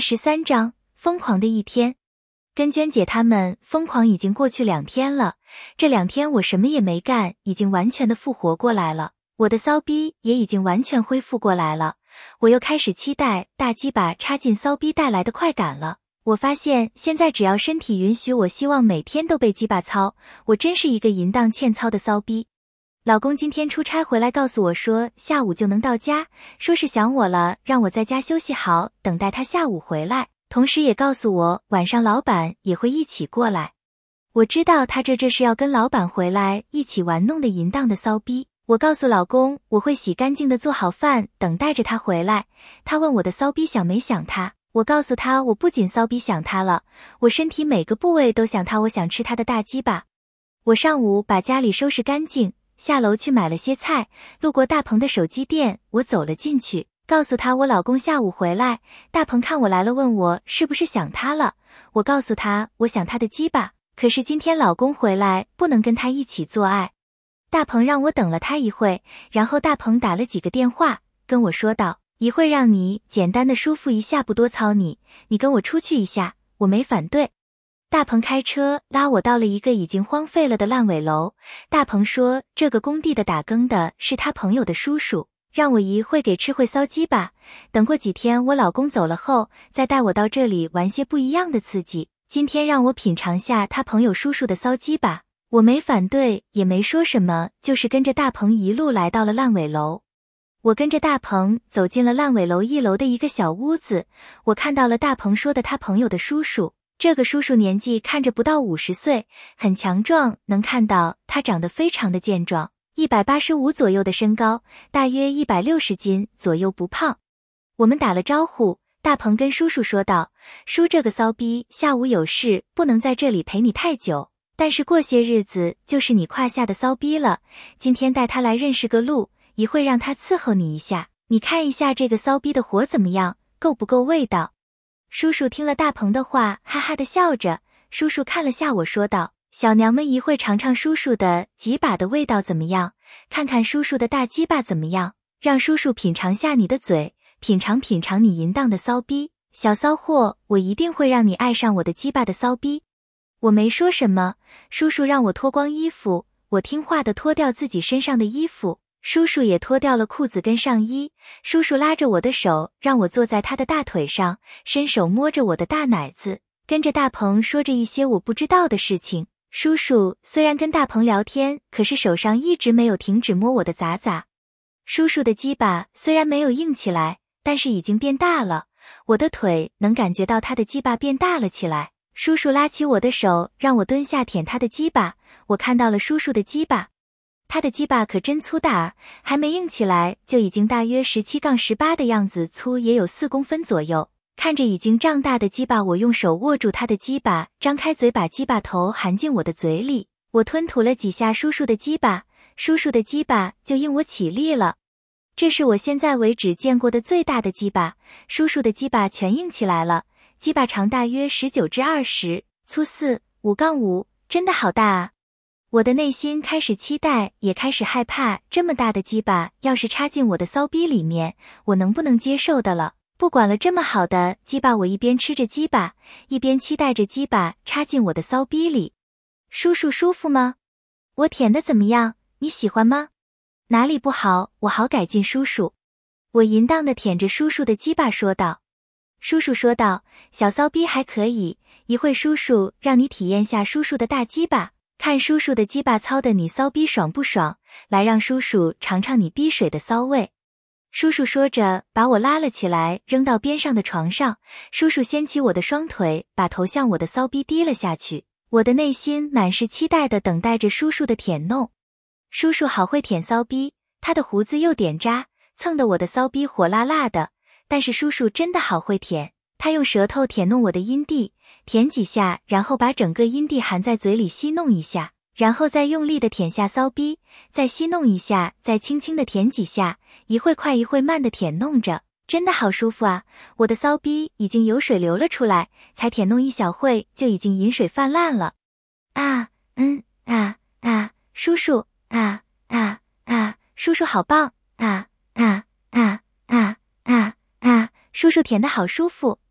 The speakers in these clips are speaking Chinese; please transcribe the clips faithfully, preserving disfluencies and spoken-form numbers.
十三章，疯狂的一天。跟娟姐他们疯狂已经过去两天了，这两天我什么也没干，已经完全的复活过来了，我的骚逼也已经完全恢复过来了，我又开始期待大鸡巴插进骚逼带来的快感了。我发现现在只要身体允许，我希望每天都被鸡巴操，我真是一个淫荡欠操的骚逼。老公今天出差回来告诉我说下午就能到家，说是想我了，让我在家休息好，等待他下午回来，同时也告诉我晚上老板也会一起过来。我知道他这这是要跟老板回来一起玩弄的淫荡的骚逼。我告诉老公我会洗干净的做好饭，等待着他回来。他问我的骚逼想没想他，我告诉他我不仅骚逼想他了，我身体每个部位都想他，我想吃他的大鸡巴。我上午把家里收拾干净，下楼去买了些菜，路过大鹏的手机店，我走了进去，告诉他我老公下午回来。大鹏看我来了，问我是不是想他了，我告诉他我想他的鸡巴，可是今天老公回来不能跟他一起做爱。大鹏让我等了他一会，然后大鹏打了几个电话跟我说道，一会让你简单的舒服一下，不多操你，你跟我出去一下。我没反对。大鹏开车拉我到了一个已经荒废了的烂尾楼。大鹏说这个工地的打更的是他朋友的叔叔，让我一会给吃会骚鸡巴，等过几天我老公走了后再带我到这里玩些不一样的刺激。今天让我品尝下他朋友叔叔的骚鸡巴，我没反对也没说什么，就是跟着大鹏一路来到了烂尾楼。我跟着大鹏走进了烂尾楼一楼的一个小屋子，我看到了大鹏说的他朋友的叔叔。这个叔叔年纪看着不到五十岁，很强壮，能看到他长得非常的健壮，一百八十五左右的身高，大约一百六十斤左右，不胖。我们打了招呼，大鹏跟叔叔说道，叔这个骚逼下午有事不能在这里陪你太久，但是过些日子就是你胯下的骚逼了，今天带他来认识个路，一会让他伺候你一下，你看一下这个骚逼的活怎么样，够不够味道。叔叔听了大鹏的话，哈哈的笑着。叔叔看了下我说道，小娘们一会尝尝叔叔的几把的味道怎么样，看看叔叔的大鸡巴怎么样，让叔叔品尝下你的嘴，品尝品尝你淫荡的骚逼，小骚货，我一定会让你爱上我的鸡巴的骚逼。我没说什么，叔叔让我脱光衣服，我听话的脱掉自己身上的衣服，叔叔也脱掉了裤子跟上衣。叔叔拉着我的手，让我坐在他的大腿上，伸手摸着我的大奶子，跟着大鹏说着一些我不知道的事情。叔叔虽然跟大鹏聊天，可是手上一直没有停止摸我的崽崽。叔叔的鸡巴虽然没有硬起来，但是已经变大了，我的腿能感觉到他的鸡巴变大了起来。叔叔拉起我的手，让我蹲下舔他的鸡巴，我看到了叔叔的鸡巴，他的鸡巴可真粗大儿，还没硬起来就已经大约十七杠十八的样子，粗也有四公分左右。看着已经胀大的鸡巴，我用手握住他的鸡巴，张开嘴把鸡巴头含进我的嘴里，我吞吐了几下叔叔的鸡巴，叔叔的鸡巴就应我起立了。这是我现在为止见过的最大的鸡巴，叔叔的鸡巴全硬起来了，鸡巴长大约十九至二十，粗四五杠五，真的好大啊！我的内心开始期待，也开始害怕，这么大的鸡巴要是插进我的骚逼里面，我能不能接受的了。不管了，这么好的鸡巴，我一边吃着鸡巴，一边期待着鸡巴插进我的骚逼里。叔叔舒服吗？我舔的怎么样？你喜欢吗？哪里不好，我好改进叔叔。我淫荡的舔着叔叔的鸡巴说道。叔叔说道，小骚逼还可以，一会叔叔让你体验下叔叔的大鸡巴，看叔叔的鸡巴操的你骚逼爽不爽，来让叔叔尝尝你逼水的骚味。叔叔说着把我拉了起来，扔到边上的床上，叔叔掀起我的双腿，把头向我的骚逼低了下去。我的内心满是期待的等待着叔叔的舔弄。叔叔好会舔骚逼，他的胡子又点渣，蹭得我的骚逼火辣辣的，但是叔叔真的好会舔，他用舌头舔弄我的阴蒂，舔几下，然后把整个阴蒂含在嘴里吸弄一下，然后再用力的舔下骚逼，再吸弄一下，再轻轻的舔几下，一会快一会慢的舔弄着，真的好舒服啊！我的骚逼已经有水流了出来，才舔弄一小会就已经饮水泛滥了。啊，嗯，啊，啊，叔叔，啊，啊，啊，叔叔好棒，啊，啊，啊，啊，啊，啊，叔叔舔得好舒服，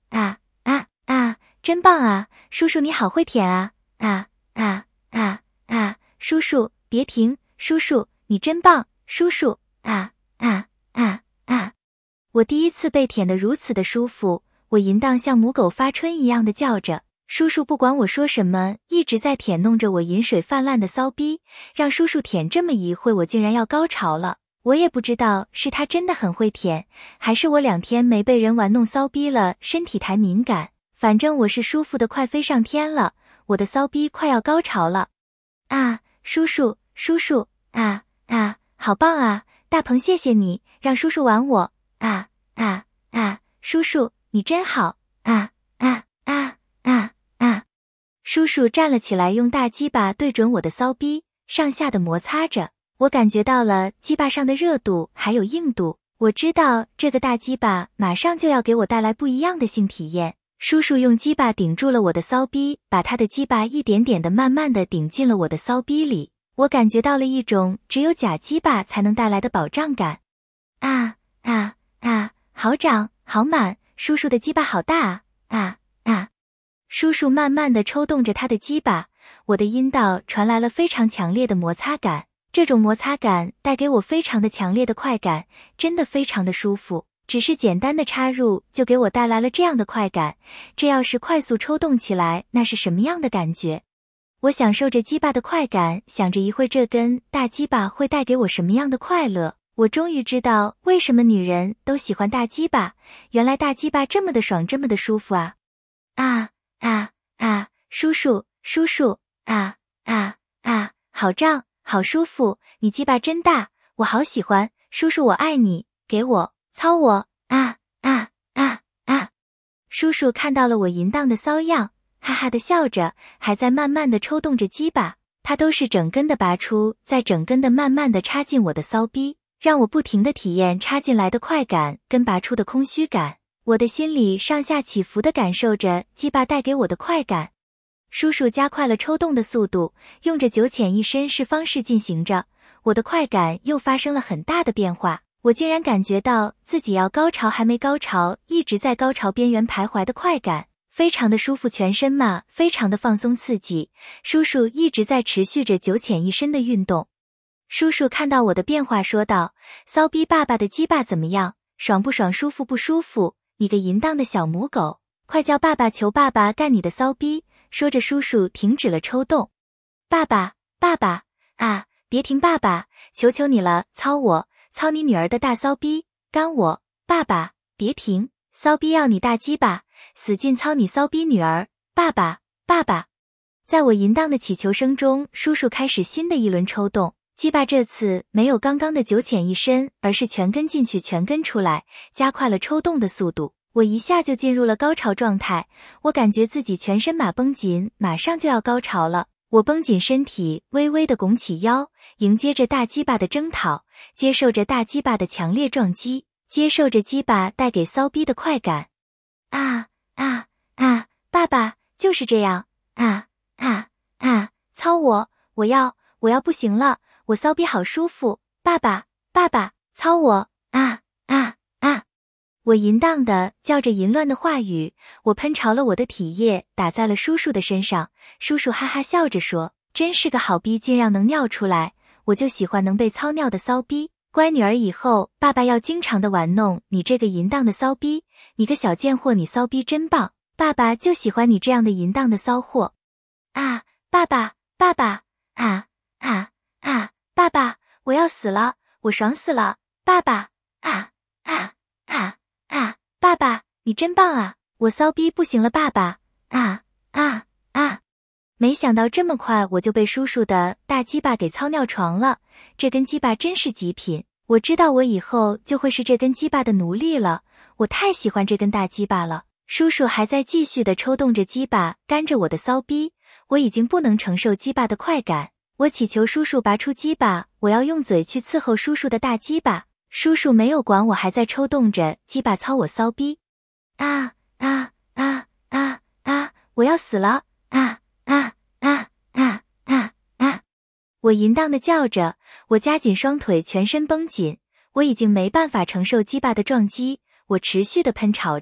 啊啊啊，真棒啊，叔叔你好会舔啊，啊啊啊啊，叔叔别停，叔叔你真棒，叔叔啊啊啊啊。我第一次被舔得如此的舒服，我淫荡像母狗发春一样的叫着，叔叔不管我说什么，一直在舔弄着我饮水泛滥的骚逼，让叔叔舔这么一会，我竟然要高潮了。我也不知道是他真的很会舔，还是我两天没被人玩弄骚逼了，身体太敏感，反正我是舒服的快飞上天了，我的骚逼快要高潮了。啊，叔叔，叔叔，啊啊，好棒啊，大鹏谢谢你，让叔叔玩我，啊啊啊，叔叔你真好，啊啊啊啊啊。叔叔站了起来，用大鸡巴对准我的骚逼，上下的摩擦着，我感觉到了鸡巴上的热度还有硬度，我知道这个大鸡巴马上就要给我带来不一样的性体验。叔叔用鸡巴顶住了我的骚逼，把他的鸡巴一点点的慢慢的顶进了我的骚逼里，我感觉到了一种只有假鸡巴才能带来的保障感。啊啊啊，好长好满，叔叔的鸡巴好大啊啊啊！叔叔慢慢的抽动着他的鸡巴，我的阴道传来了非常强烈的摩擦感，这种摩擦感带给我非常的强烈的快感，真的非常的舒服。只是简单的插入就给我带来了这样的快感，这要是快速抽动起来，那是什么样的感觉？我享受着鸡巴的快感，想着一会这根大鸡巴会带给我什么样的快乐。我终于知道为什么女人都喜欢大鸡巴，原来大鸡巴这么的爽，这么的舒服啊！啊啊啊，叔叔叔叔，啊啊啊，好胀，好舒服，你鸡巴真大，我好喜欢，叔叔我爱你，给我操我，啊啊啊啊！叔叔看到了我淫荡的骚样，哈哈的笑着，还在慢慢的抽动着鸡巴，他都是整根的拔出，再整根的慢慢的插进我的骚逼，让我不停的体验插进来的快感跟拔出的空虚感，我的心里上下起伏的感受着鸡巴带给我的快感。叔叔加快了抽动的速度，用着九浅一深式方式进行着，我的快感又发生了很大的变化，我竟然感觉到自己要高潮还没高潮，一直在高潮边缘徘徊的快感，非常的舒服，全身嘛非常的放松刺激。叔叔一直在持续着九浅一深的运动。叔叔看到我的变化说道，骚逼爸爸的鸡巴怎么样？爽不爽？舒服不舒服？你个淫荡的小母狗，快叫爸爸，求爸爸干你的骚逼。说着叔叔停止了抽动。爸爸爸爸啊，别停爸爸，求求你了，操我，操你女儿的大骚逼，干我，爸爸别停，骚逼要你大鸡巴，使劲操你骚逼女儿，爸爸爸爸。在我淫荡的祈求声中，叔叔开始新的一轮抽动，鸡巴这次没有刚刚的九浅一深，而是全根进去全根出来，加快了抽动的速度，我一下就进入了高潮状态，我感觉自己全身马绷紧，马上就要高潮了。我绷紧身体，微微的拱起腰，迎接着大鸡巴的征讨，接受着大鸡巴的强烈撞击，接受着鸡巴带给骚逼的快感。啊啊啊，爸爸就是这样，啊啊啊，操我，我要我要不行了，我骚逼好舒服，爸爸爸爸操我，啊啊啊！我淫荡的叫着淫乱的话语，我喷潮了我的体液，打在了叔叔的身上。叔叔哈哈笑着说，真是个好逼，竟让能尿出来，我就喜欢能被操尿的骚逼，乖女儿，以后爸爸要经常的玩弄你这个淫荡的骚逼，你个小贱货，你骚逼真棒，爸爸就喜欢你这样的淫荡的骚货。啊，爸爸爸爸，啊啊啊，爸爸我要死了，我爽死了，爸爸，啊啊啊啊，爸爸你真棒啊，我骚逼不行了，爸爸，啊啊啊！没想到这么快我就被叔叔的大鸡巴给操尿床了，这根鸡巴真是极品，我知道我以后就会是这根鸡巴的奴隶了，我太喜欢这根大鸡巴了。叔叔还在继续的抽动着鸡巴，干着我的骚逼，我已经不能承受鸡巴的快感，我祈求叔叔拔出鸡巴，我要用嘴去伺候叔叔的大鸡巴。叔叔没有管我，还在抽动着鸡巴操我骚逼。啊啊啊啊啊！我要死了！啊啊啊啊啊啊！我淫荡的叫着，我夹紧双腿，全身绷紧，我已经没办法承受鸡巴的撞击，我持续的喷潮着，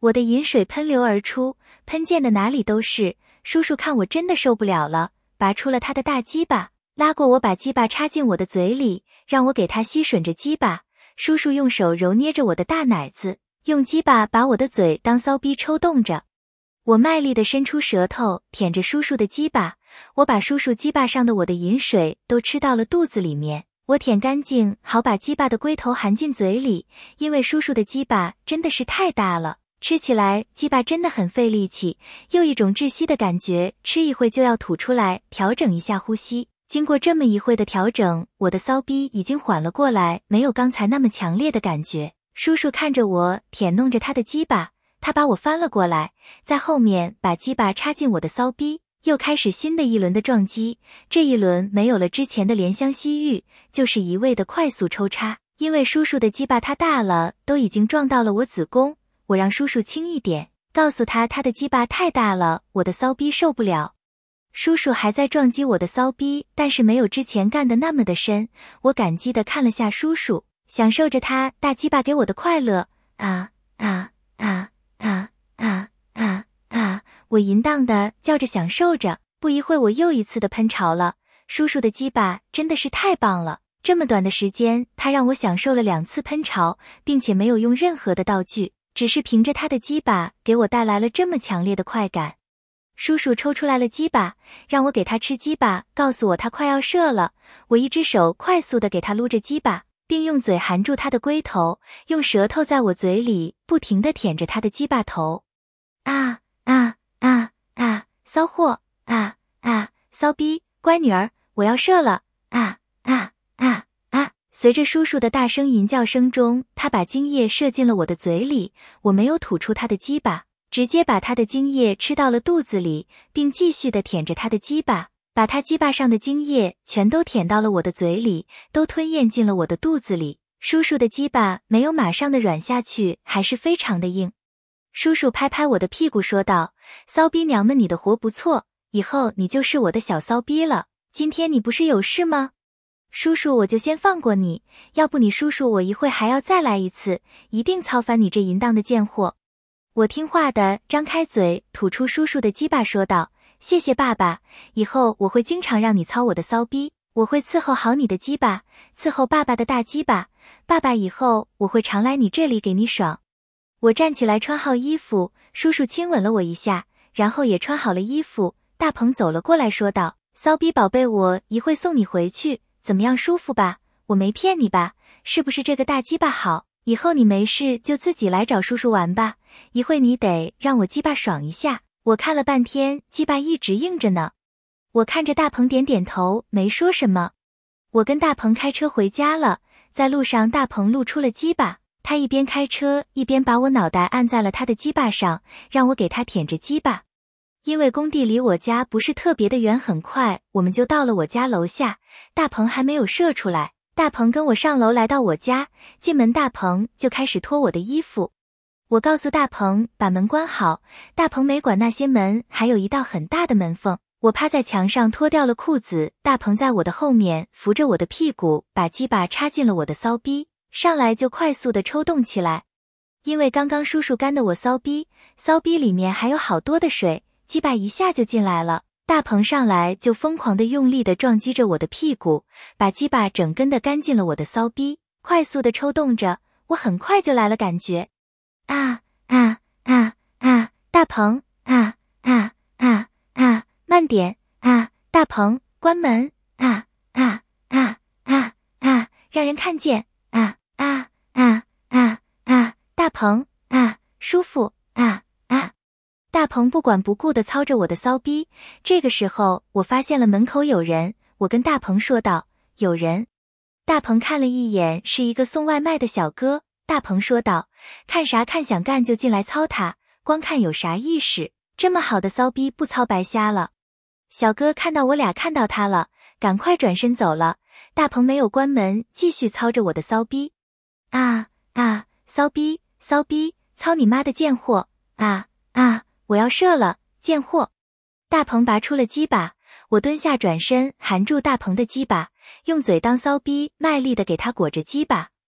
我的饮水喷流而出，喷溅的哪里都是。叔叔看我真的受不了了，拔出了他的大鸡巴，拉过我，把鸡巴插进我的嘴里，让我给他吸吮着鸡巴。叔叔用手揉捏着我的大奶子，用鸡巴把我的嘴当骚逼抽动着。我卖力地伸出舌头舔着叔叔的鸡巴，我把叔叔鸡巴上的我的饮水都吃到了肚子里面，我舔干净，好把鸡巴的龟头含进嘴里，因为叔叔的鸡巴真的是太大了，吃起来鸡巴真的很费力气，又一种窒息的感觉，吃一会就要吐出来，调整一下呼吸。经过这么一会的调整，我的骚逼已经缓了过来，没有刚才那么强烈的感觉。叔叔看着我舔弄着他的鸡巴，他把我翻了过来，在后面把鸡巴插进我的骚逼，又开始新的一轮的撞击。这一轮没有了之前的怜香惜玉，就是一味的快速抽插，因为叔叔的鸡巴太大了，都已经撞到了我子宫。我让叔叔轻一点，告诉他他的鸡巴太大了，我的骚逼受不了。叔叔还在撞击我的骚逼，但是没有之前干的那么的深。我感激地看了下叔叔，享受着他大鸡巴给我的快乐。啊啊啊啊啊啊啊！我淫荡地叫着享受着。不一会我又一次的喷潮了。叔叔的鸡巴真的是太棒了，这么短的时间他让我享受了两次喷潮，并且没有用任何的道具，只是凭着他的鸡巴给我带来了这么强烈的快感。叔叔抽出来了鸡巴，让我给他吃鸡巴，告诉我他快要射了。我一只手快速地给他撸着鸡巴，并用嘴含住他的龟头，用舌头在我嘴里不停地舔着他的鸡巴头。啊啊啊啊！骚货！啊啊！骚逼！乖女儿，我要射了！啊啊啊啊！随着叔叔的大声吟叫声中，他把精液射进了我的嘴里，我没有吐出他的鸡巴，直接把他的精液吃到了肚子里，并继续地舔着他的鸡巴，把他鸡巴上的精液全都舔到了我的嘴里，都吞咽进了我的肚子里。叔叔的鸡巴没有马上的软下去，还是非常的硬。叔叔拍拍我的屁股说道：骚逼娘们，你的活不错，以后你就是我的小骚逼了。今天你不是有事吗？叔叔我就先放过你，要不你叔叔我一会还要再来一次，一定操翻你这淫荡的贱货。我听话的张开嘴吐出叔叔的鸡巴说道：谢谢爸爸，以后我会经常让你操我的骚逼，我会伺候好你的鸡巴，伺候爸爸的大鸡巴，爸爸以后我会常来你这里给你爽。我站起来穿好衣服，叔叔亲吻了我一下，然后也穿好了衣服。大鹏走了过来说道：骚逼宝贝，我一会送你回去，怎么样，舒服吧？我没骗你吧？是不是这个大鸡巴好？以后你没事就自己来找叔叔玩吧，一会你得让我鸡巴爽一下。我看了半天，鸡巴一直硬着呢。我看着大鹏点点头，没说什么。我跟大鹏开车回家了，在路上大鹏露出了鸡巴，他一边开车一边把我脑袋按在了他的鸡巴上，让我给他舔着鸡巴。因为工地离我家不是特别的远，很快我们就到了我家楼下，大鹏还没有射出来。大鹏跟我上楼来到我家，进门大鹏就开始脱我的衣服。我告诉大鹏把门关好，大鹏没管那些门还有一道很大的门缝。我趴在墙上脱掉了裤子，大鹏在我的后面扶着我的屁股，把鸡巴插进了我的骚逼，上来就快速的抽动起来。因为刚刚叔叔干的我骚逼，骚逼里面还有好多的水，鸡巴一下就进来了。大鹏上来就疯狂的用力的撞击着我的屁股，把鸡巴整根的干进了我的骚逼，快速的抽动着，我很快就来了感觉。啊啊啊啊！大鹏，啊啊啊啊！慢点，啊！大鹏，关门，啊啊啊啊啊！让人看见，啊啊啊啊啊！大鹏，啊，舒服，啊啊！大鹏不管不顾地操着我的骚逼。这个时候我发现了门口有人，我跟大鹏说道：有人。大鹏看了一眼，是一个送外卖的小哥。大鹏说道：看啥看，想干就进来操他，光看有啥意识，这么好的骚逼不操白瞎了。小哥看到我俩看到他了，赶快转身走了。大鹏没有关门，继续操着我的骚逼。啊啊，骚逼骚逼，操你妈的贱货！啊啊，我要射了，贱货！大鹏拔出了鸡巴，我蹲下转身含住大鹏的鸡巴，用嘴当骚逼卖力的给他裹着鸡巴。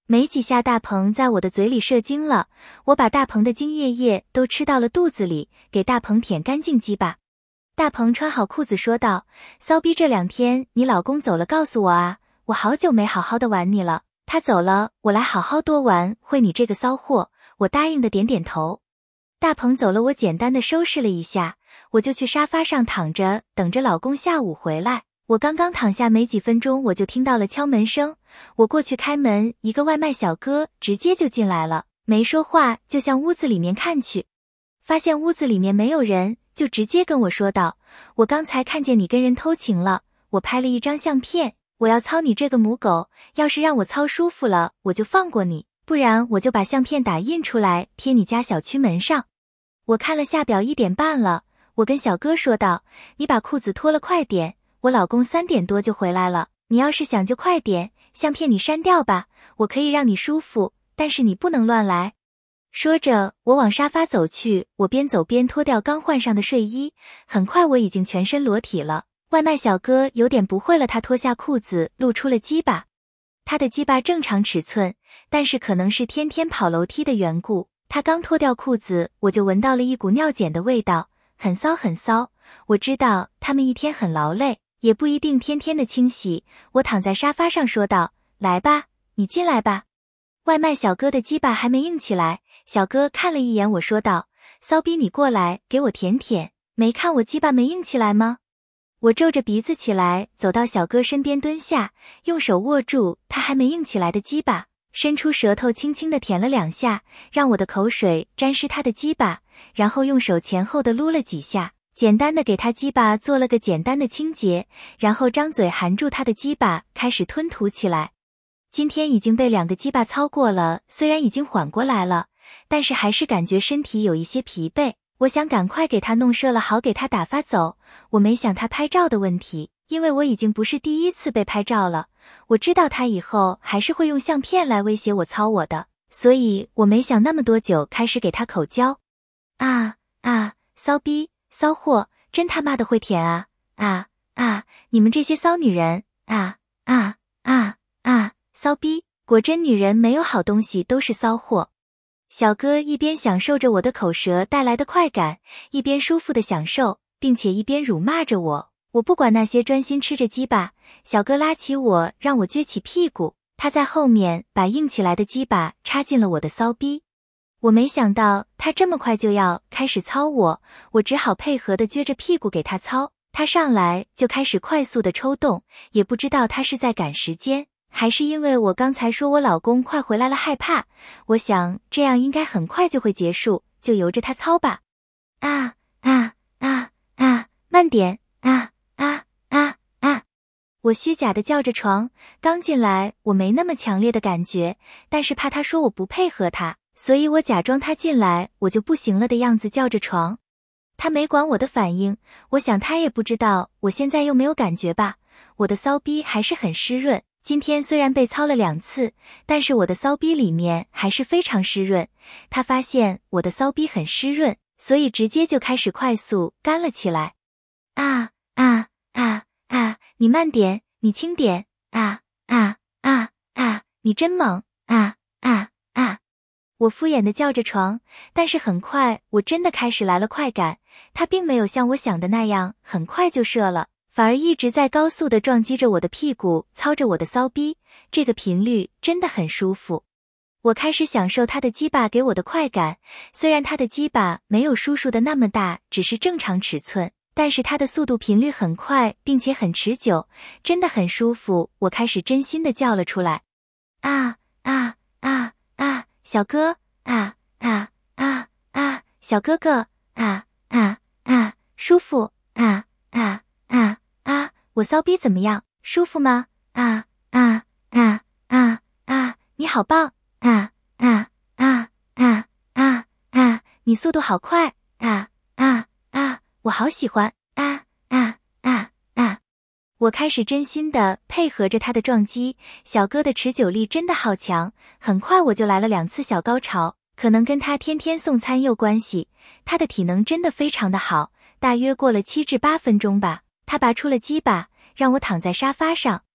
没几下大鹏在我的嘴里射精了，我把大鹏的精液液都吃到了肚子里，给大鹏舔干净鸡巴。大鹏穿好裤子说道，骚逼这两天你老公走了告诉我啊，我好久没好好的玩你了，他走了我来好好多玩会你这个骚货。我答应的点点头。大鹏走了，我简单的收拾了一下，我就去沙发上躺着等着老公下午回来。我刚刚躺下没几分钟，我就听到了敲门声，我过去开门，一个外卖小哥直接就进来了，没说话就向屋子里面看去，发现屋子里面没有人，就直接跟我说道，我刚才看见你跟人偷情了，我拍了一张相片，我要操你这个母狗，要是让我操舒服了，我就放过你，不然我就把相片打印出来贴你家小区门上。我看了下表一点半了，我跟小哥说道，你把裤子脱了快点，我老公三点多就回来了，你要是想就快点，相片你删掉吧，我可以让你舒服，但是你不能乱来。说着我往沙发走去，我边走边脱掉刚换上的睡衣，很快我已经全身裸体了。外卖小哥有点不会了，他脱下裤子露出了鸡巴，他的鸡巴正常尺寸，但是可能是天天跑楼梯的缘故，他刚脱掉裤子我就闻到了一股尿碱的味道，很骚很骚。我知道他们一天很劳累，也不一定天天的清洗。我躺在沙发上说道，来吧，你进来吧。外卖小哥的鸡巴还没硬起来，小哥看了一眼我说道，骚逼你过来给我舔舔，没看我鸡巴没硬起来吗？我皱着鼻子起来，走到小哥身边蹲下，用手握住他还没硬起来的鸡巴，伸出舌头轻轻地舔了两下，让我的口水沾湿他的鸡巴，然后用手前后的撸了几下，简单的给他鸡巴做了个简单的清洁，然后张嘴含住他的鸡巴开始吞吐起来。今天已经被两个鸡巴操过了，虽然已经缓过来了，但是还是感觉身体有一些疲惫，我想赶快给他弄射了，好给他打发走。我没想他拍照的问题，因为我已经不是第一次被拍照了，我知道他以后还是会用相片来威胁我操我的，所以我没想那么多久，开始给他口交。啊啊，骚逼骚货，真他妈的会舔啊啊啊！你们这些骚女人啊啊啊啊！骚逼，果真女人没有好东西都是骚货。小哥一边享受着我的口舌带来的快感，一边舒服的享受，并且一边辱骂着我。我不管那些，专心吃着鸡巴。小哥拉起我，让我撅起屁股，他在后面把硬起来的鸡巴插进了我的骚逼。我没想到他这么快就要开始操我，我只好配合的撅着屁股给他操。他上来就开始快速的抽动，也不知道他是在赶时间，还是因为我刚才说我老公快回来了害怕，我想这样应该很快就会结束，就由着他操吧。啊啊啊啊，慢点，啊啊啊啊！我虚假的叫着床，刚进来我没那么强烈的感觉，但是怕他说我不配合他，所以我假装他进来我就不行了的样子叫着床。他没管我的反应，我想他也不知道我现在又没有感觉吧。我的骚逼还是很湿润，今天虽然被操了两次，但是我的骚逼里面还是非常湿润。他发现我的骚逼很湿润，所以直接就开始快速干了起来。啊啊啊啊！你慢点，你轻点，啊啊啊啊！你真猛，啊啊啊！我敷衍的叫着床，但是很快我真的开始来了快感，他并没有像我想的那样很快就射了，反而一直在高速的撞击着我的屁股，操着我的骚逼，这个频率真的很舒服。我开始享受他的鸡巴给我的快感，虽然他的鸡巴没有叔叔的那么大，只是正常尺寸，但是他的速度频率很快，并且很持久，真的很舒服。我开始真心的叫了出来，啊啊啊啊！小哥，啊啊啊啊！小哥哥，啊啊啊！舒服，啊啊啊啊！我骚逼怎么样？舒服吗？啊啊啊啊啊！你好棒，啊啊啊啊啊啊！你速度好快，啊啊啊！我好喜欢，啊啊啊啊！我开始真心的配合着他的撞击，小哥的持久力真的好强，很快我就来了两次小高潮，可能跟他天天送餐有关系，他的体能真的非常的好，大约过了七至八分钟吧，他拔出了鸡巴，让我躺在沙发上。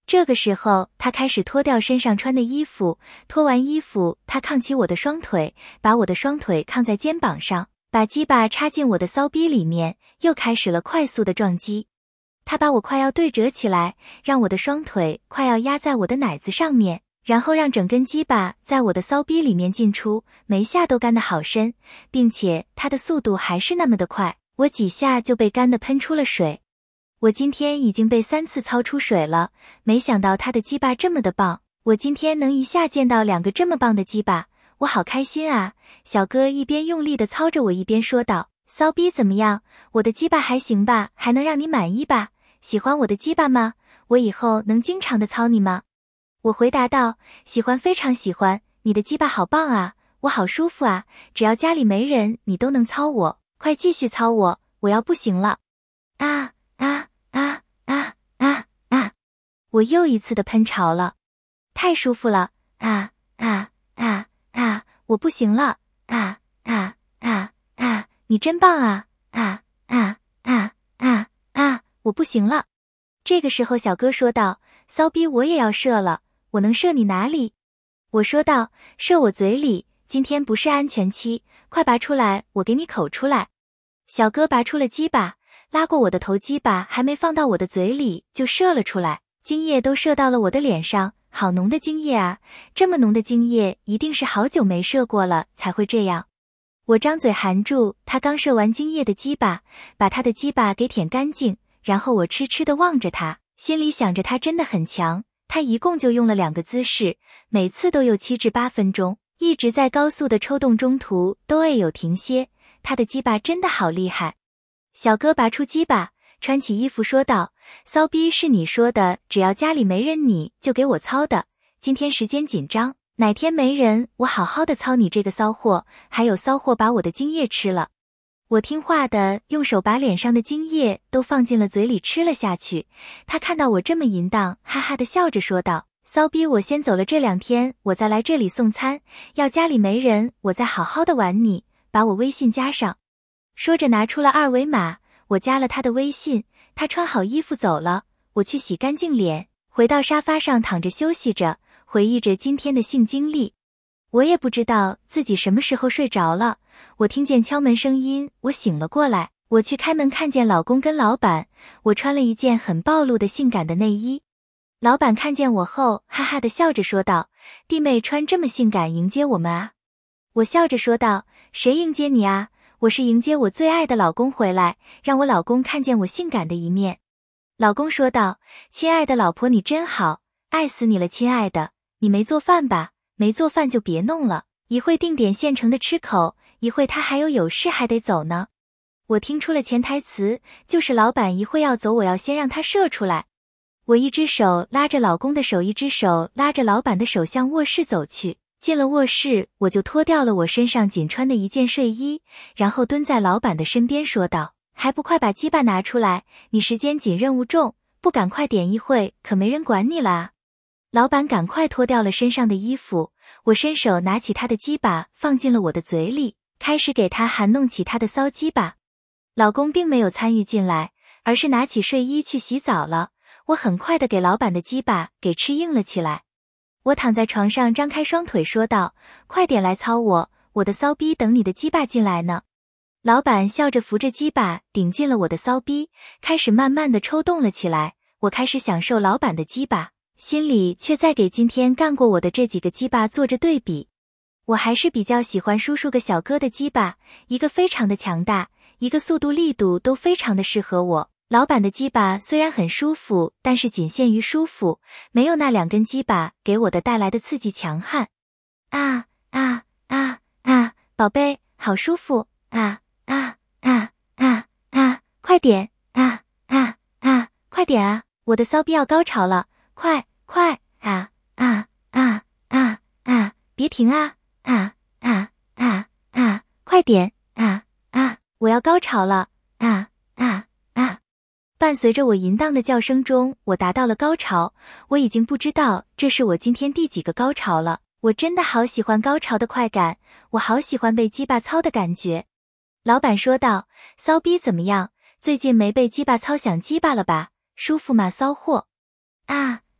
这个时候，他开始脱掉身上穿的衣服，脱完衣服，他扛起我的双腿，把我的双腿扛在肩膀上，把鸡巴插进我的骚逼里面，又开始了快速的撞击。他把我快要对折起来，让我的双腿快要压在我的奶子上面，然后让整根鸡巴在我的骚逼里面进出，每下都干得好深，并且他的速度还是那么的快，我几下就被干得喷出了水。我今天已经被三次操出水了，没想到他的鸡巴这么的棒，我今天能一下见到两个这么棒的鸡巴，我好开心啊！小哥一边用力的操着我，一边说道：骚逼怎么样？我的鸡巴还行吧？还能让你满意吧？喜欢我的鸡巴吗？我以后能经常的操你吗？我回答道：喜欢，非常喜欢，你的鸡巴好棒啊，我好舒服啊，只要家里没人，你都能操我，快继续操我，我要不行了。啊啊啊啊啊啊！我又一次的喷潮了，太舒服了！啊啊啊啊！我不行了！啊啊啊啊！你真棒啊！啊啊啊啊啊！我不行了。这个时候小哥说道：骚逼我也要射了，我能射你哪里？我说道：射我嘴里，今天不是安全期，快拔出来，我给你口出来。小哥拔出了鸡巴，拉过我的头，鸡巴还没放到我的嘴里就射了出来，精液都射到了我的脸上，好浓的精液啊！这么浓的精液一定是好久没射过了才会这样。我张嘴含住他刚射完精液的鸡巴，把他的鸡巴给舔干净，然后我痴痴地望着他，心里想着他真的很强，他一共就用了两个姿势，每次都有七至八分钟，一直在高速的抽动，中途都未有停歇，他的鸡巴真的好厉害。小哥拔出鸡巴，穿起衣服说道：骚逼是你说的，只要家里没人你就给我操的，今天时间紧张，哪天没人我好好的操你这个骚货，还有骚货把我的精液吃了。我听话的用手把脸上的精液都放进了嘴里吃了下去，他看到我这么淫荡，哈哈的笑着说道：骚逼我先走了，这两天我再来这里送餐，要家里没人我再好好的玩你，把我微信加上。说着拿出了二维码，我加了他的微信，他穿好衣服走了，我去洗干净脸，回到沙发上躺着休息着，回忆着今天的性经历。我也不知道自己什么时候睡着了，我听见敲门声音，我醒了过来，我去开门，看见老公跟老板，我穿了一件很暴露的性感的内衣。老板看见我后哈哈的笑着说道：弟妹穿这么性感迎接我们啊？我笑着说道：谁迎接你啊？我是迎接我最爱的老公回来，让我老公看见我性感的一面。老公说道：亲爱的老婆你真好，爱死你了亲爱的，你没做饭吧？没做饭就别弄了，一会定点现成的吃口，一会他还有有事还得走呢。我听出了潜台词，就是老板一会要走，我要先让他射出来。我一只手拉着老公的手，一只手拉着老板的手向卧室走去。进了卧室，我就脱掉了我身上仅穿的一件睡衣，然后蹲在老板的身边说道：还不快把鸡巴拿出来，你时间紧任务重，不赶快点一会可没人管你了啊。老板赶快脱掉了身上的衣服，我伸手拿起他的鸡巴放进了我的嘴里，开始给他含弄起他的骚鸡巴。老公并没有参与进来，而是拿起睡衣去洗澡了。我很快的给老板的鸡巴给吃硬了起来。我躺在床上张开双腿说道：快点来操我，我的骚逼等你的鸡巴进来呢。老板笑着扶着鸡巴顶进了我的骚逼，开始慢慢的抽动了起来。我开始享受老板的鸡巴，心里却在给今天干过我的这几个鸡巴做着对比。我还是比较喜欢叔叔个小哥的鸡巴，一个非常的强大，一个速度力度都非常的适合我。老板的鸡巴虽然很舒服，但是仅限于舒服，没有那两根鸡巴给我的带来的刺激强悍。啊啊啊啊，宝贝，好舒服！啊啊啊啊啊，快点！啊啊啊，快点啊！我的骚逼要高潮了，快快！啊啊啊啊啊，别停啊！啊啊啊啊，快点！啊啊，我要高潮了！啊啊啊！伴随着我淫荡的叫声中，我达到了高潮。我已经不知道这是我今天第几个高潮了。我真的好喜欢高潮的快感，我好喜欢被鸡巴操的感觉。老板说道：骚逼怎么样？最近没被鸡巴操想鸡巴了吧？舒服吗骚货？啊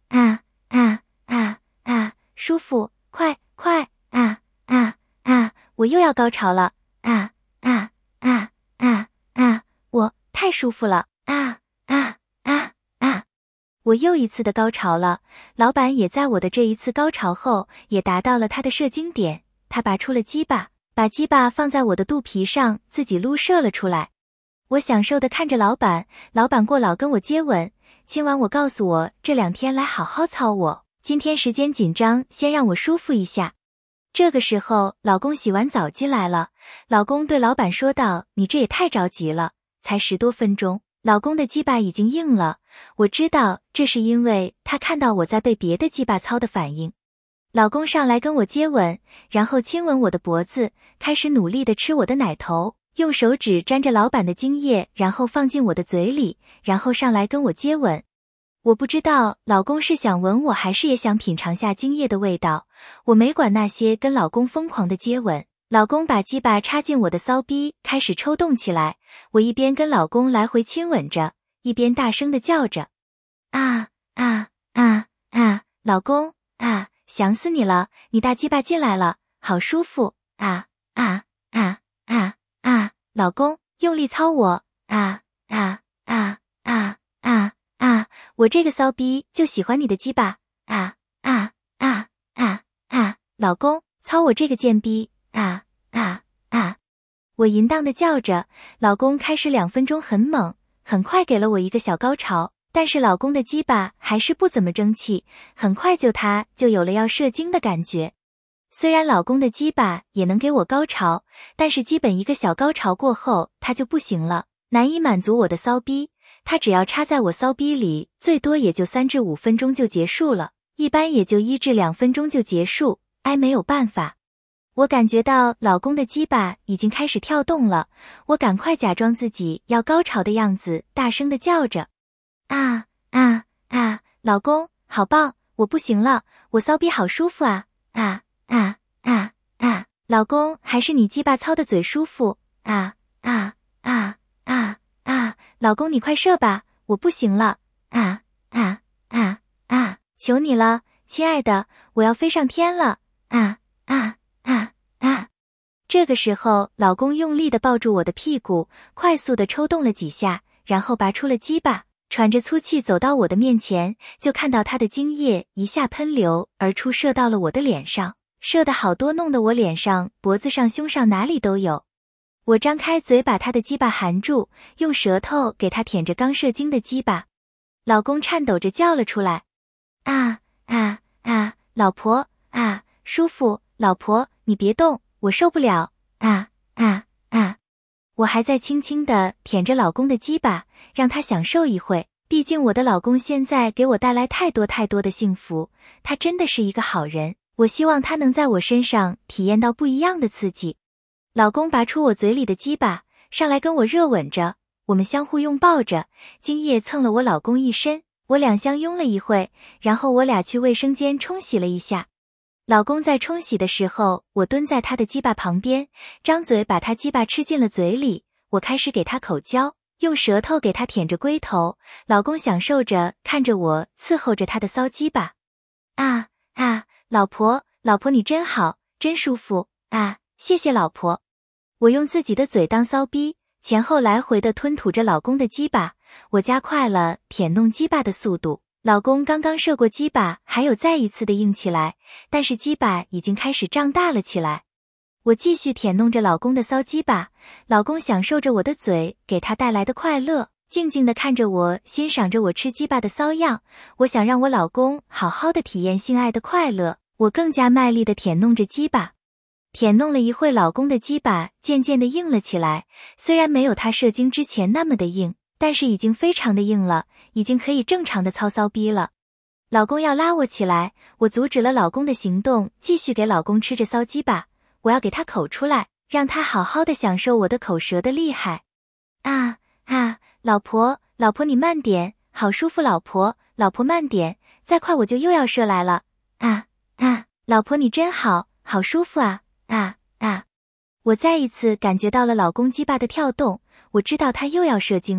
啊啊啊啊，舒服，快快，啊啊啊，我又要高潮了，啊啊啊啊啊，我太舒服了，啊啊啊啊，我又一次的高潮了。老板也在我的这一次高潮后，也达到了他的射精点，他拔出了鸡巴，把鸡巴放在我的肚皮上，自己撸射了出来。我享受地看着老板，老板过劳跟我接吻，亲完我告诉我这两天来好好操我，今天时间紧张，先让我舒服一下。这个时候老公洗完澡进来了，老公对老板说道，你这也太着急了，才十多分钟，老公的鸡巴已经硬了，我知道这是因为他看到我在被别的鸡巴操的反应。老公上来跟我接吻，然后亲吻我的脖子，开始努力地吃我的奶头，用手指沾着老板的精液，然后放进我的嘴里，然后上来跟我接吻。我不知道老公是想吻我还是也想品尝下精液的味道，我没管那些，跟老公疯狂的接吻。老公把鸡巴插进我的骚逼，开始抽动起来，我一边跟老公来回亲吻着，一边大声的叫着，啊啊啊啊，老公啊，想死你了，你大鸡巴进来了，好舒服，啊啊啊啊啊，老公用力操我，啊啊啊啊啊啊，我这个骚逼就喜欢你的鸡巴，啊啊啊啊啊，老公操我这个贱逼，啊啊啊，我淫荡的叫着。老公开始两分钟很猛，很快给了我一个小高潮，但是老公的鸡巴还是不怎么争气，很快就他就有了要射精的感觉。虽然老公的鸡巴也能给我高潮，但是基本一个小高潮过后他就不行了，难以满足我的骚逼，他只要插在我骚逼里，最多也就三至五分钟就结束了，一般也就一至两分钟就结束，哎，没有办法。我感觉到老公的鸡巴已经开始跳动了，我赶快假装自己要高潮的样子，大声的叫着，啊啊啊，老公好棒，我不行了，我骚逼好舒服啊，啊啊啊啊，老公还是你鸡巴操的嘴舒服，啊啊啊啊啊，老公你快射吧，我不行了，啊啊啊啊，求你了，亲爱的，我要飞上天了，啊啊啊啊！这个时候，老公用力地抱住我的屁股，快速地抽动了几下，然后拔出了鸡巴，喘着粗气走到我的面前，就看到他的精液一下喷流而出，射到了我的脸上，射得好多，弄得我脸上、脖子上、胸上哪里都有。我张开嘴把他的鸡巴含住，用舌头给他舔着刚射精的鸡巴。老公颤抖着叫了出来，啊啊啊，老婆，啊，舒服，老婆你别动，我受不了，啊啊啊！我还在轻轻地舔着老公的鸡巴，让他享受一会，毕竟我的老公现在给我带来太多太多的幸福，他真的是一个好人，我希望他能在我身上体验到不一样的刺激。老公拔出我嘴里的鸡巴，上来跟我热吻着，我们相互拥抱着，精液蹭了我老公一身，我俩相拥了一会，然后我俩去卫生间冲洗了一下。老公在冲洗的时候，我蹲在他的鸡巴旁边，张嘴把他鸡巴吃进了嘴里，我开始给他口交，用舌头给他舔着龟头，老公享受着看着我伺候着他的骚鸡巴。啊啊，老婆，老婆你真好，真舒服，啊，谢谢老婆。我用自己的嘴当骚逼，前后来回的吞吐着老公的鸡巴，我加快了舔弄鸡巴的速度。老公刚刚射过鸡巴，还有再一次的硬起来，但是鸡巴已经开始胀大了起来。我继续舔弄着老公的骚鸡巴，老公享受着我的嘴给他带来的快乐，静静地看着我，欣赏着我吃鸡巴的骚样。我想让我老公好好的体验性爱的快乐，我更加卖力地舔弄着鸡巴。舔弄了一会，老公的鸡巴渐渐地硬了起来，虽然没有他射精之前那么的硬，但是已经非常的硬了，已经可以正常的操骚逼了。老公要拉我起来，我阻止了老公的行动，继续给老公吃着骚鸡巴，我要给他口出来，让他好好的享受我的口舌的厉害。啊啊，老婆，老婆你慢点，好舒服，老婆，老婆慢点，再快我就又要射来了。啊啊，老婆你真好，好舒服啊，啊啊！我再一次感觉到了老公鸡巴的跳动，我知道他又要射精了。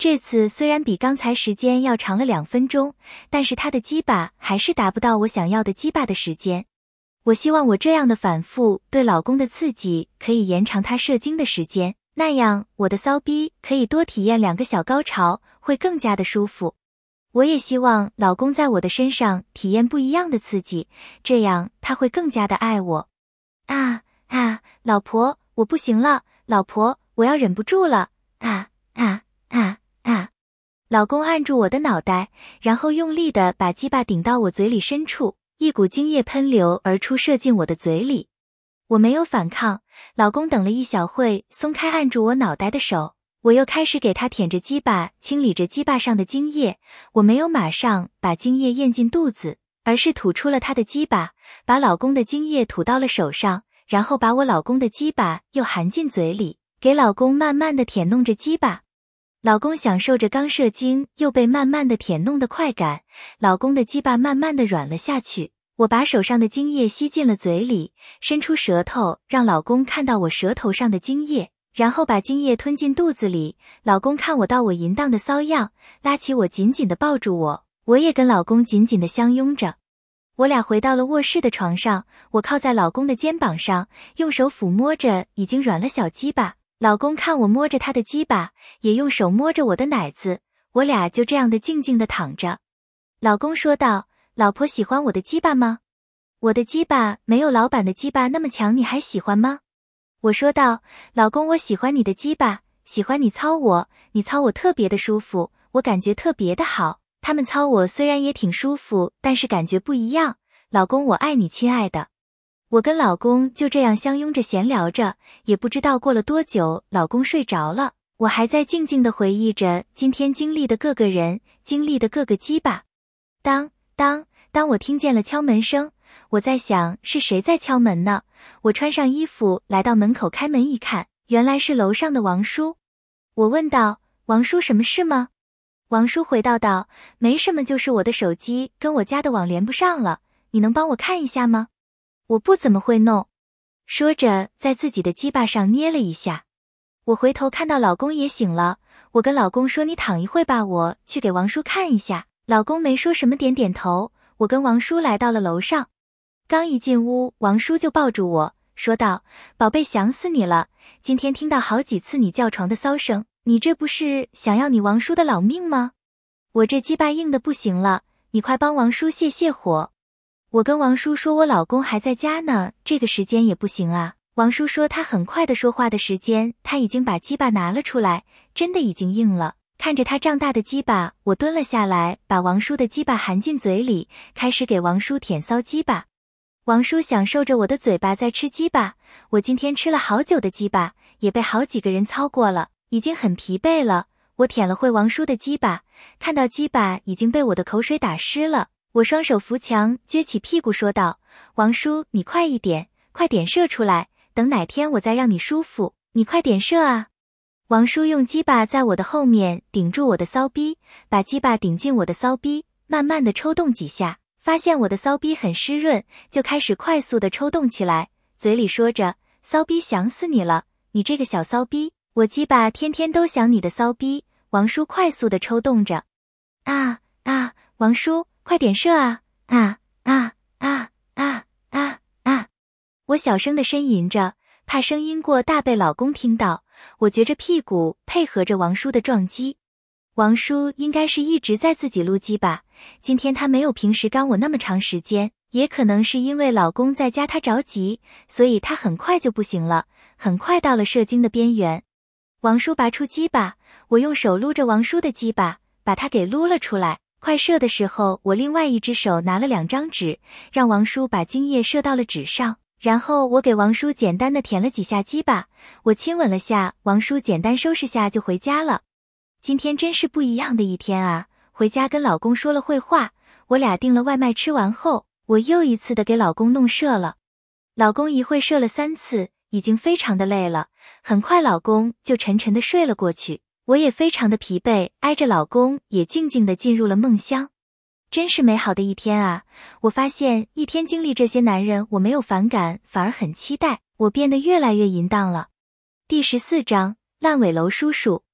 这次虽然比刚才时间要长了两分钟，但是他的鸡巴还是达不到我想要的鸡巴的时间。我希望我这样的反复对老公的刺激可以延长他射精的时间，那样我的骚逼可以多体验两个小高潮，会更加的舒服。我也希望老公在我的身上体验不一样的刺激，这样他会更加的爱我。啊啊，老婆，我不行了，老婆，我要忍不住了，啊啊啊啊！老公按住我的脑袋，然后用力地把鸡巴顶到我嘴里深处，一股精液喷流而出，射进我的嘴里。我没有反抗，老公等了一小会，松开按住我脑袋的手，我又开始给他舔着鸡巴，清理着鸡巴上的精液。我没有马上把精液咽进肚子，而是吐出了他的鸡巴，把老公的精液吐到了手上，然后把我老公的鸡巴又含进嘴里，给老公慢慢的舔弄着鸡巴。老公享受着刚射精又被慢慢的舔弄的快感，老公的鸡巴慢慢的软了下去。我把手上的精液吸进了嘴里，伸出舌头让老公看到我舌头上的精液，然后把精液吞进肚子里。老公看我到我淫荡的骚样，拉起我紧紧的抱住我，我也跟老公紧紧的相拥着。我俩回到了卧室的床上，我靠在老公的肩膀上，用手抚摸着已经软了小鸡巴。老公看我摸着他的鸡巴，也用手摸着我的奶子，我俩就这样的静静的躺着。老公说道，老婆喜欢我的鸡巴吗？我的鸡巴没有老板的鸡巴那么强，你还喜欢吗？我说道，老公，我喜欢你的鸡巴，喜欢你操我，你操我特别的舒服，我感觉特别的好。他们操我虽然也挺舒服，但是感觉不一样。老公，我爱你，亲爱的。我跟老公就这样相拥着闲聊着，也不知道过了多久，老公睡着了，我还在静静地回忆着今天经历的各个人，经历的各个鸡巴。当当当我听见了敲门声，我在想是谁在敲门呢？我穿上衣服来到门口，开门一看，原来是楼上的王叔。我问道，王叔，什么事吗？王叔回道道，没什么，就是我的手机跟我家的网连不上了，你能帮我看一下吗？我不怎么会弄。说着在自己的鸡巴上捏了一下。我回头看到老公也醒了，我跟老公说，你躺一会吧，我去给王叔看一下。老公没说什么，点点头。我跟王叔来到了楼上，刚一进屋，王叔就抱住我说道，宝贝，想死你了，今天听到好几次你叫床的骚声，你这不是想要你王叔的老命吗？我这鸡巴硬的不行了，你快帮王叔泄泄火。我跟王叔说，我老公还在家呢，这个时间也不行啊。王叔说他很快的说话的时间，他已经把鸡巴拿了出来，真的已经硬了。看着他胀大的鸡巴，我蹲了下来，把王叔的鸡巴含进嘴里，开始给王叔舔骚鸡巴。王叔享受着我的嘴巴在吃鸡巴，我今天吃了好久的鸡巴，也被好几个人操过了，已经很疲惫了。我舔了会王叔的鸡巴，看到鸡巴已经被我的口水打湿了，我双手扶墙，撅起屁股说道，王叔，你快一点，快点射出来，等哪天我再让你舒服，你快点射啊。王叔用鸡巴在我的后面顶住我的骚逼，把鸡巴顶进我的骚逼，慢慢的抽动几下，发现我的骚逼很湿润，就开始快速的抽动起来，嘴里说着，骚逼想死你了，你这个小骚逼，我鸡巴天天都想你的骚逼。王叔快速的抽动着，啊啊，王叔快点射啊，啊啊啊啊啊啊！我小声的呻吟着，怕声音过大被老公听到，我撅着屁股配合着王叔的撞击。王叔应该是一直在自己撸鸡吧，今天他没有平时干我那么长时间，也可能是因为老公在家他着急，所以他很快就不行了，很快到了射精的边缘。王叔拔出鸡巴，我用手撸着王叔的鸡巴，把他给撸了出来。快射的时候，我另外一只手拿了两张纸，让王叔把精液射到了纸上，然后我给王叔简单的舔了几下鸡巴，我亲吻了下王叔，简单收拾下就回家了。今天真是不一样的一天啊！回家跟老公说了会话，我俩订了外卖，吃完后，我又一次的给老公弄射了。老公一会射了三次，已经非常的累了，很快老公就沉沉的睡了过去，我也非常的疲惫，挨着老公也静静的进入了梦乡。真是美好的一天啊！我发现一天经历这些男人，我没有反感，反而很期待，我变得越来越淫荡了。第十四章，烂尾楼叔叔。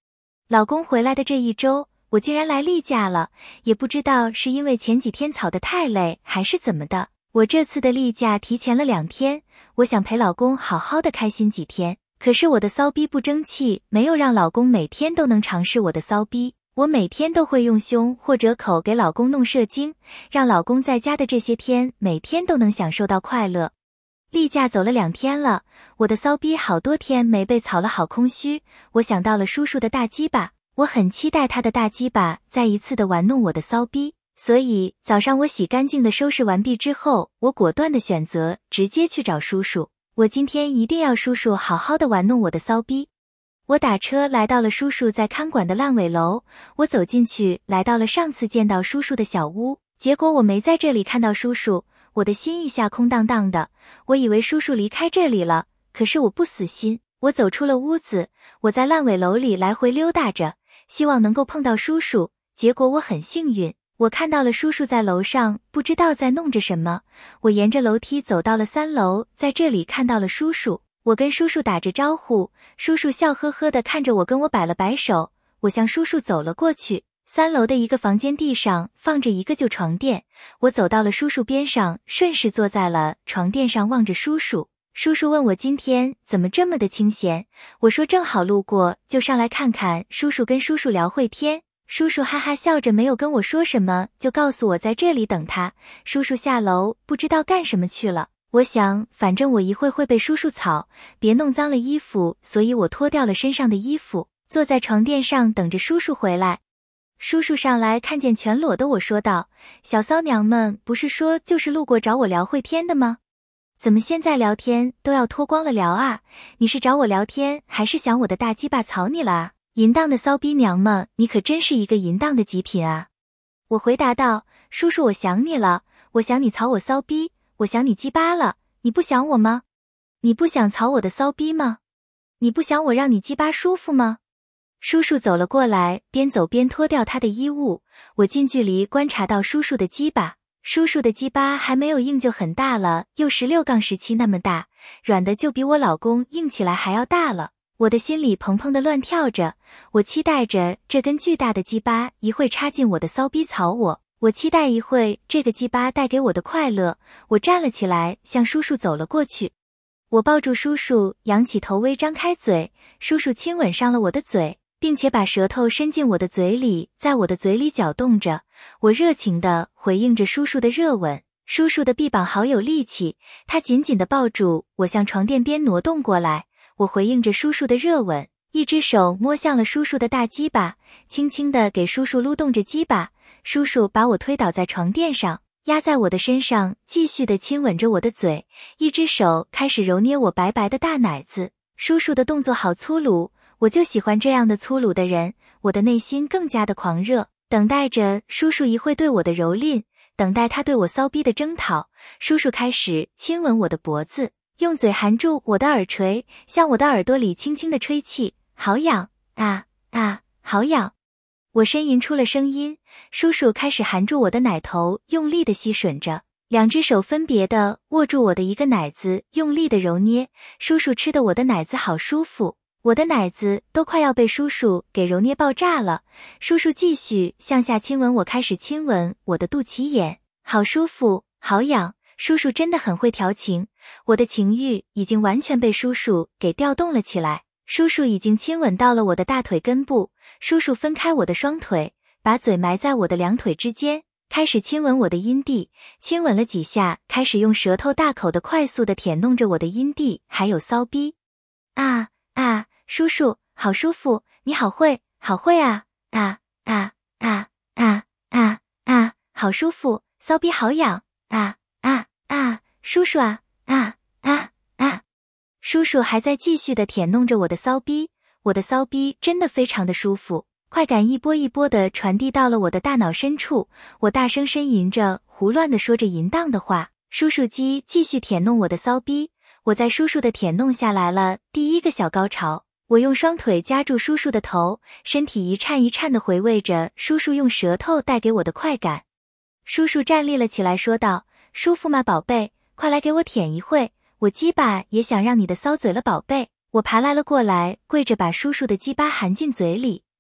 老公回来的这一周，我竟然来例假了，也不知道是因为前几天吵得太累还是怎么的。我这次的例假提前了两天，我想陪老公好好的开心几天。可是我的骚逼不争气，没有让老公每天都能尝试我的骚逼。我每天都会用胸或者口给老公弄射精，让老公在家的这些天每天都能享受到快乐。例假走了两天了，我的骚逼好多天没被草了，好空虚。我想到了叔叔的大鸡巴，我很期待他的大鸡巴再一次的玩弄我的骚逼。所以早上我洗干净的收拾完毕之后，我果断的选择直接去找叔叔。我今天一定要叔叔好好的玩弄我的骚逼。我打车来到了叔叔在看管的烂尾楼，我走进去，来到了上次见到叔叔的小屋，结果我没在这里看到叔叔，我的心一下空荡荡的，我以为叔叔离开这里了，可是我不死心，我走出了屋子，我在烂尾楼里来回溜达着，希望能够碰到叔叔，结果我很幸运。我看到了叔叔在楼上，不知道在弄着什么。我沿着楼梯走到了三楼，在这里看到了叔叔。我跟叔叔打着招呼，叔叔笑呵呵地看着我，跟我摆了摆手。我向叔叔走了过去。三楼的一个房间地上放着一个旧床垫，我走到了叔叔边上，顺势坐在了床垫上，望着叔叔。叔叔问我今天怎么这么的清闲，我说正好路过，就上来看看叔叔，跟叔叔聊会天。叔叔哈哈笑着，没有跟我说什么，就告诉我在这里等他。叔叔下楼不知道干什么去了，我想反正我一会会被叔叔吵，别弄脏了衣服，所以我脱掉了身上的衣服，坐在床垫上等着叔叔回来。叔叔上来看见全裸的我，说道：小骚娘们不是说就是路过找我聊会天的吗？怎么现在聊天都要脱光了聊啊？你是找我聊天还是想我的大鸡巴草你了啊？淫荡的骚逼娘们，你可真是一个淫荡的极品啊！我回答道：叔叔，我想你了，我想你草我骚逼，我想你鸡巴了，你不想我吗？你不想草我的骚逼吗？你不想我让你鸡巴舒服吗？叔叔走了过来，边走边脱掉他的衣物，我近距离观察到叔叔的鸡巴，叔叔的鸡巴还没有硬就很大了，又十六杠十七那么大，软的就比我老公硬起来还要大了。我的心里砰砰的乱跳着，我期待着这根巨大的鸡巴一会插进我的骚逼草我，我期待一会这个鸡巴带给我的快乐。我站了起来，向叔叔走了过去。我抱住叔叔，仰起头，微张开嘴，叔叔亲吻上了我的嘴，并且把舌头伸进我的嘴里，在我的嘴里搅动着。我热情地回应着叔叔的热吻。叔叔的臂膀好有力气，他紧紧地抱住我，向床垫边挪动过来。我回应着叔叔的热吻，一只手摸向了叔叔的大鸡巴，轻轻地给叔叔撸动着鸡巴。叔叔把我推倒在床垫上，压在我的身上，继续地亲吻着我的嘴，一只手开始揉捏我白白的大奶子。叔叔的动作好粗鲁，我就喜欢这样的粗鲁的人。我的内心更加的狂热，等待着叔叔一会对我的蹂躏，等待他对我骚逼的征讨。叔叔开始亲吻我的脖子，用嘴含住我的耳垂，向我的耳朵里轻轻地吹气，好痒啊啊，好痒！我呻吟出了声音。叔叔开始含住我的奶头，用力地吸吮着，两只手分别地握住我的一个奶子，用力地揉捏。叔叔吃的我的奶子好舒服，我的奶子都快要被叔叔给揉捏爆炸了。叔叔继续向下亲吻我，开始亲吻我的肚脐眼，好舒服，好痒。叔叔真的很会调情，我的情欲已经完全被叔叔给调动了起来。叔叔已经亲吻到了我的大腿根部，叔叔分开我的双腿，把嘴埋在我的两腿之间，开始亲吻我的阴蒂。亲吻了几下，开始用舌头大口的快速的舔弄着我的阴蒂还有骚逼。啊啊，叔叔好舒服，你好会好会啊啊啊啊啊啊啊，好舒服，骚逼好痒啊啊啊，叔叔啊啊啊啊！叔叔还在继续的舔弄着我的骚逼，我的骚逼真的非常的舒服，快感一波一波的传递到了我的大脑深处。我大声呻吟着，胡乱的说着淫荡的话。叔叔鸡继续舔弄我的骚逼，我在叔叔的舔弄下来了第一个小高潮。我用双腿夹住叔叔的头，身体一颤一颤的回味着叔叔用舌头带给我的快感。叔叔站立了起来，说道：舒服吗宝贝，快来给我舔一会，我鸡巴也想让你的骚嘴了宝贝。我爬来了过来，跪着把叔叔的鸡巴含进嘴里，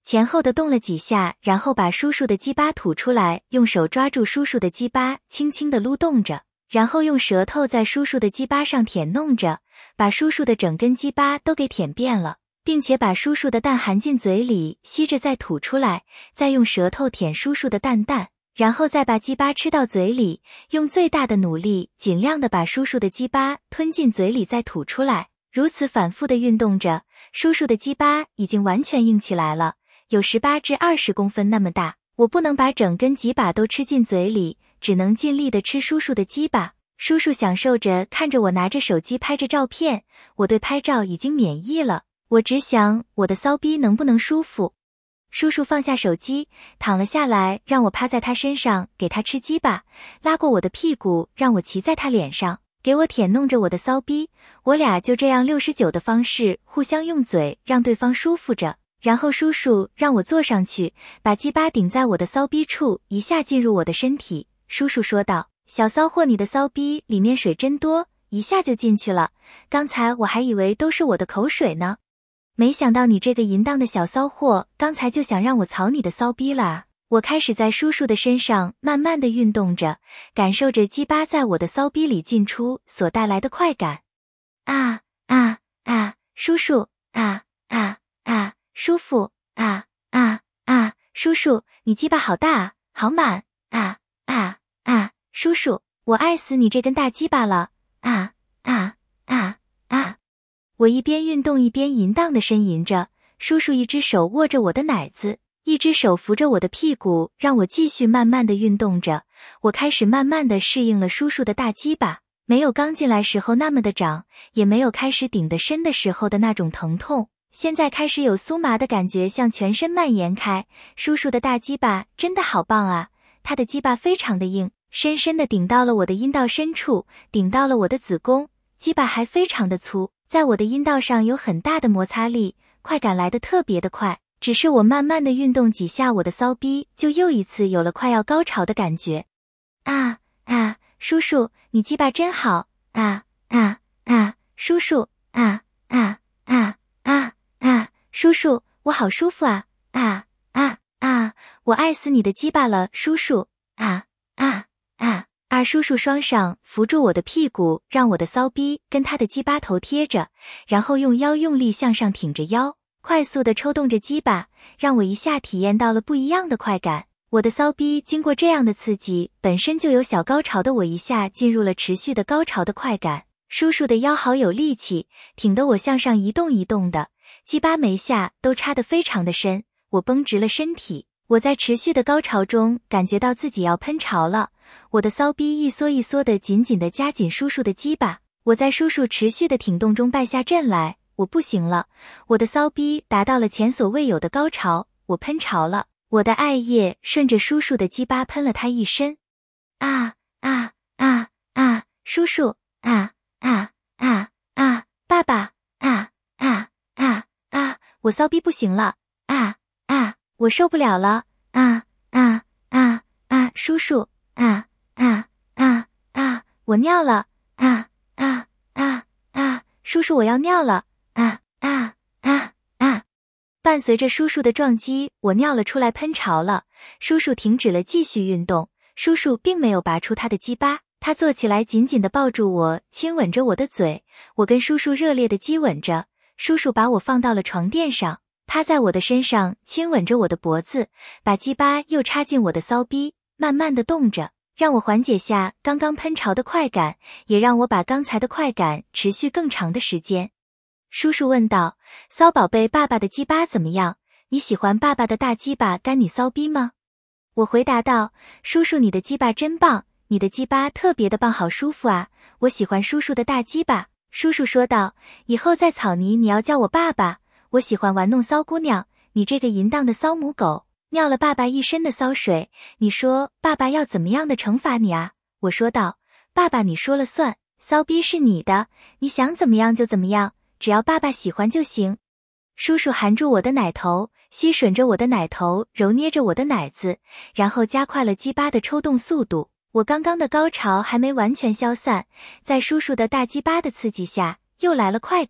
前后的动了几下，然后把叔叔的鸡巴吐出来，用手抓住叔叔的鸡巴，轻轻地撸动着，然后用舌头在叔叔的鸡巴上舔弄着，把叔叔的整根鸡巴都给舔遍了，并且把叔叔的蛋含进嘴里，吸着再吐出来，再用舌头舔叔叔的蛋蛋，然后再把鸡巴吃到嘴里，用最大的努力，尽量的把叔叔的鸡巴吞进嘴里再吐出来，如此反复的运动着，叔叔的鸡巴已经完全硬起来了，有十八至二十公分那么大，我不能把整根鸡巴都吃进嘴里，只能尽力的吃叔叔的鸡巴。叔叔享受着看着我拿着手机拍着照片，我对拍照已经免疫了，我只想我的骚逼能不能舒服。叔叔放下手机，躺了下来，让我趴在他身上给他吃鸡巴，拉过我的屁股，让我骑在他脸上，给我舔弄着我的骚逼。我俩就这样六十九的方式互相用嘴让对方舒服着，然后叔叔让我坐上去，把鸡巴顶在我的骚逼处，一下进入我的身体。叔叔说道，小骚货，你的骚逼里面水真多，一下就进去了，刚才我还以为都是我的口水呢。没想到你这个淫荡的小骚货，刚才就想让我操你的骚逼啦！我开始在叔叔的身上慢慢的运动着，感受着鸡巴在我的骚逼里进出所带来的快感。啊啊啊，叔叔，啊啊啊，舒服，啊啊啊，叔叔，你鸡巴好大啊，好满，啊啊啊，叔叔，我爱死你这根大鸡巴了，啊啊啊啊！我一边运动一边淫荡地呻吟着，叔叔一只手握着我的奶子，一只手扶着我的屁股，让我继续慢慢地运动着。我开始慢慢地适应了叔叔的大鸡巴，没有刚进来时候那么的长，也没有开始顶得深的时候的那种疼痛，现在开始有酥麻的感觉向全身蔓延开。叔叔的大鸡巴真的好棒啊，他的鸡巴非常的硬，深深地顶到了我的阴道深处，顶到了我的子宫，鸡巴还非常的粗，在我的阴道上有很大的摩擦力，快感来得特别的快，只是我慢慢的运动几下，我的骚逼就又一次有了快要高潮的感觉。啊啊，叔叔，你鸡巴真好，啊啊啊，叔叔，啊啊啊啊啊，叔叔，我好舒服啊，啊啊啊，我爱死你的鸡巴了，叔叔，啊啊啊。二叔叔双上扶住我的屁股，让我的骚逼跟他的鸡巴头贴着，然后用腰用力向上挺着腰，快速地抽动着鸡巴，让我一下体验到了不一样的快感。我的骚逼经过这样的刺激，本身就有小高潮的我一下进入了持续的高潮的快感。叔叔的腰好有力气，挺得我向上移动移动的，鸡巴每下都插得非常的深，我绷直了身体。我在持续的高潮中感觉到自己要喷潮了，我的骚逼一缩一缩的紧紧的夹紧叔叔的鸡巴，我在叔叔持续的挺动中败下阵来，我不行了，我的骚逼达到了前所未有的高潮，我喷潮了，我的爱液顺着叔叔的鸡巴喷了他一身。啊啊啊啊，叔叔，啊啊啊啊，爸爸，啊啊啊啊，我骚逼不行了，啊啊，我受不了了，啊啊啊啊，叔叔，啊啊啊啊，我尿了，啊啊啊啊，叔叔我要尿了，啊啊啊啊！伴随着叔叔的撞击，我尿了出来，喷潮了。叔叔停止了继续运动，叔叔并没有拔出他的鸡巴，他坐起来紧紧地抱住我，亲吻着我的嘴，我跟叔叔热烈地激吻着。叔叔把我放到了床垫上，趴在我的身上，亲吻着我的脖子，把鸡巴又插进我的骚逼，慢慢地动着，让我缓解下刚刚喷潮的快感，也让我把刚才的快感持续更长的时间。叔叔问道，骚宝贝，爸爸的鸡巴怎么样？你喜欢爸爸的大鸡巴干你骚逼吗？我回答道，叔叔你的鸡巴真棒，你的鸡巴特别的棒，好舒服啊，我喜欢叔叔的大鸡巴。叔叔说道，以后在草泥你要叫我爸爸，我喜欢玩弄骚姑娘，你这个淫荡的骚母狗，尿了爸爸一身的骚水，你说爸爸要怎么样的惩罚你啊？我说道，爸爸你说了算，骚逼是你的，你想怎么样就怎么样，只要爸爸喜欢就行。叔叔含住我的奶头，吸吮着我的奶头，揉捏着我的奶子，然后加快了鸡巴的抽动速度。我刚刚的高潮还没完全消散，在叔叔的大鸡巴的刺激下，又来了快感。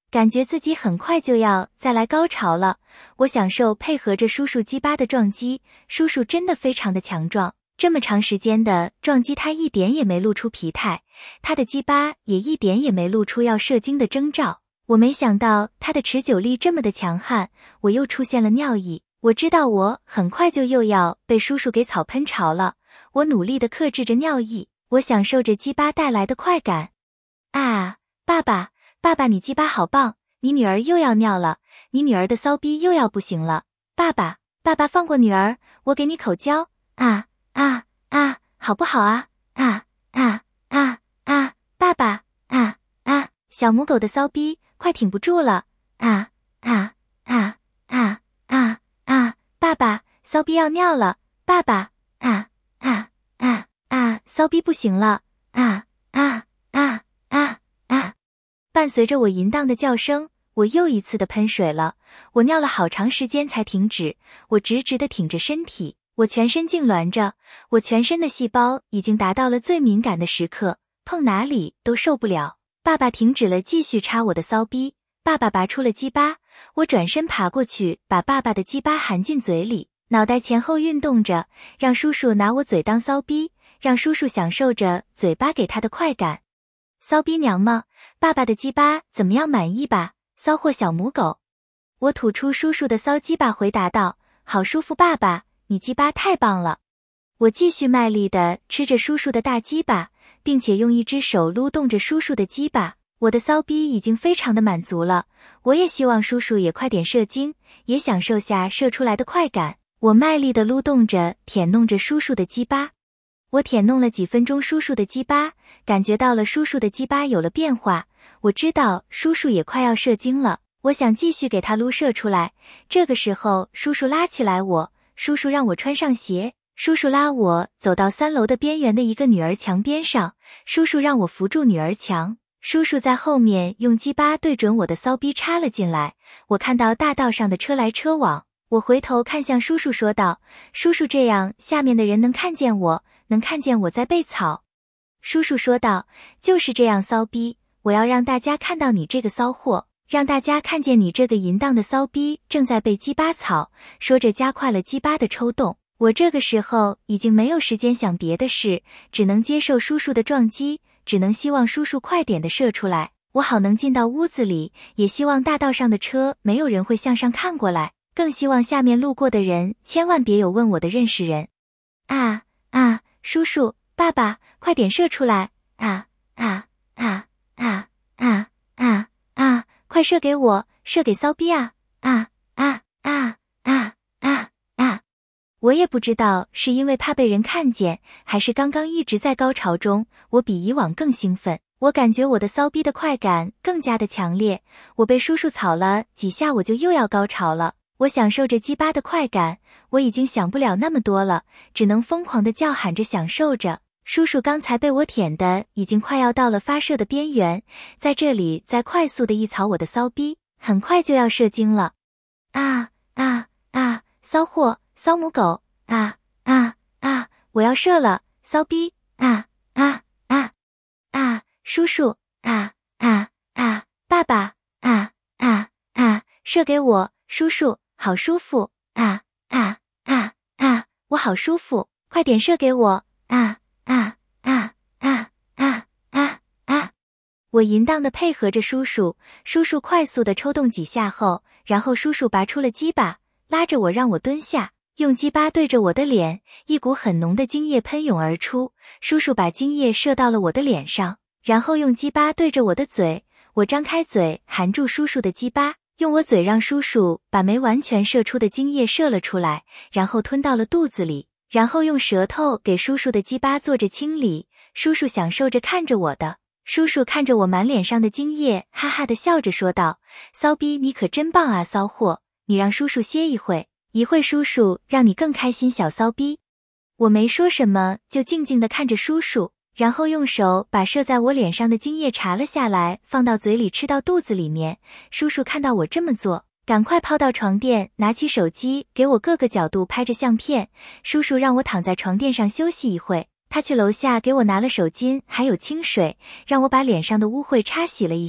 感觉自己很快就要再来高潮了。我享受配合着叔叔鸡巴的撞击，叔叔真的非常的强壮，这么长时间的撞击他一点也没露出疲态，他的鸡巴也一点也没露出要射精的征兆。我没想到他的持久力这么的强悍，我又出现了尿意。我知道我很快就又要被叔叔给草喷潮了，我努力地克制着尿意，我享受着鸡巴带来的快感。啊，爸爸，爸爸你鸡巴好棒，你女儿又要尿了，你女儿的骚逼又要不行了，爸爸，爸爸放过女儿，我给你口交，啊啊啊，好不好啊？啊啊啊啊，爸爸，啊啊，小母狗的骚逼快挺不住了，啊啊啊啊啊啊，爸爸，骚逼要尿了，爸爸，啊啊啊啊，骚逼不行了，啊啊啊啊啊！伴随着我淫荡的叫声，我又一次的喷水了。我尿了好长时间才停止，我直直的挺着身体，我全身痉挛着，我全身的细胞已经达到了最敏感的时刻，碰哪里都受不了。爸爸停止了继续插我的骚逼，爸爸拔出了鸡巴，我转身爬过去，把爸爸的鸡巴含进嘴里，脑袋前后运动着，让叔叔拿我嘴当骚逼，让叔叔享受着嘴巴给他的快感。骚逼娘吗？爸爸的鸡巴怎么样，满意吧？骚货小母狗。我吐出叔叔的骚鸡巴回答道，好舒服爸爸，你鸡巴太棒了。我继续卖力地吃着叔叔的大鸡巴，并且用一只手撸动着叔叔的鸡巴。我的骚逼已经非常的满足了，我也希望叔叔也快点射精，也享受下射出来的快感。我卖力地撸动着舔弄着叔叔的鸡巴。我舔弄了几分钟叔叔的鸡巴，感觉到了叔叔的鸡巴有了变化，我知道叔叔也快要射精了，我想继续给他撸射出来。这个时候叔叔拉起来我，叔叔让我穿上鞋，叔叔拉我走到三楼的边缘的一个女儿墙边上，叔叔让我扶住女儿墙，叔叔在后面用鸡巴对准我的骚逼插了进来。我看到大道上的车来车往，我回头看向叔叔说道，叔叔这样下面的人能看见我，能看见我在被草。叔叔说道，就是这样骚逼，我要让大家看到你这个骚货，让大家看见你这个淫荡的骚逼正在被鸡巴草。说着加快了鸡巴的抽动。我这个时候已经没有时间想别的事，只能接受叔叔的撞击，只能希望叔叔快点的射出来，我好能进到屋子里，也希望大道上的车没有人会向上看过来，更希望下面路过的人千万别有问我的认识人。啊啊，叔叔，爸爸，快点射出来！啊啊啊啊啊啊啊！快射给我，射给骚逼啊！啊啊啊啊啊啊！我也不知道是因为怕被人看见，还是刚刚一直在高潮中，我比以往更兴奋。我感觉我的骚逼的快感更加的强烈，我被叔叔草了几下，我就又要高潮了。我享受着鸡巴的快感，我已经想不了那么多了，只能疯狂地叫喊着享受着。叔叔刚才被我舔的已经快要到了发射的边缘，在这里再快速的一草我的骚逼，很快就要射精了。啊啊啊！骚货，骚母狗！啊啊啊！我要射了，骚逼！啊啊啊啊！叔叔！啊啊啊！爸爸！啊啊啊！射给我，叔叔！好舒服！啊啊啊啊！我好舒服，快点射给我！啊啊啊啊啊啊啊！我淫荡地配合着叔叔，叔叔快速地抽动几下后，然后叔叔拔出了鸡巴，拉着我让我蹲下，用鸡巴对着我的脸，一股很浓的精液喷涌而出，叔叔把精液射到了我的脸上，然后用鸡巴对着我的嘴，我张开嘴含住叔叔的鸡巴，用我嘴让叔叔把没完全射出的精液射了出来，然后吞到了肚子里，然后用舌头给叔叔的鸡巴做着清理。叔叔享受着看着我的，叔叔看着我满脸上的精液，哈哈的笑着说道，骚逼你可真棒啊，骚货，你让叔叔歇一会，一会叔叔让你更开心，小骚逼。我没说什么，就静静地看着叔叔，然后用手把射在我脸上的精液查了下来，放到嘴里吃到肚子里面。叔叔看到我这么做，赶快抛到床垫，拿起手机给我各个角度拍着相片。叔叔让我躺在床垫上休息一会，他去楼下给我拿了手巾还有清水，让我把脸上的污秽擦洗了一下，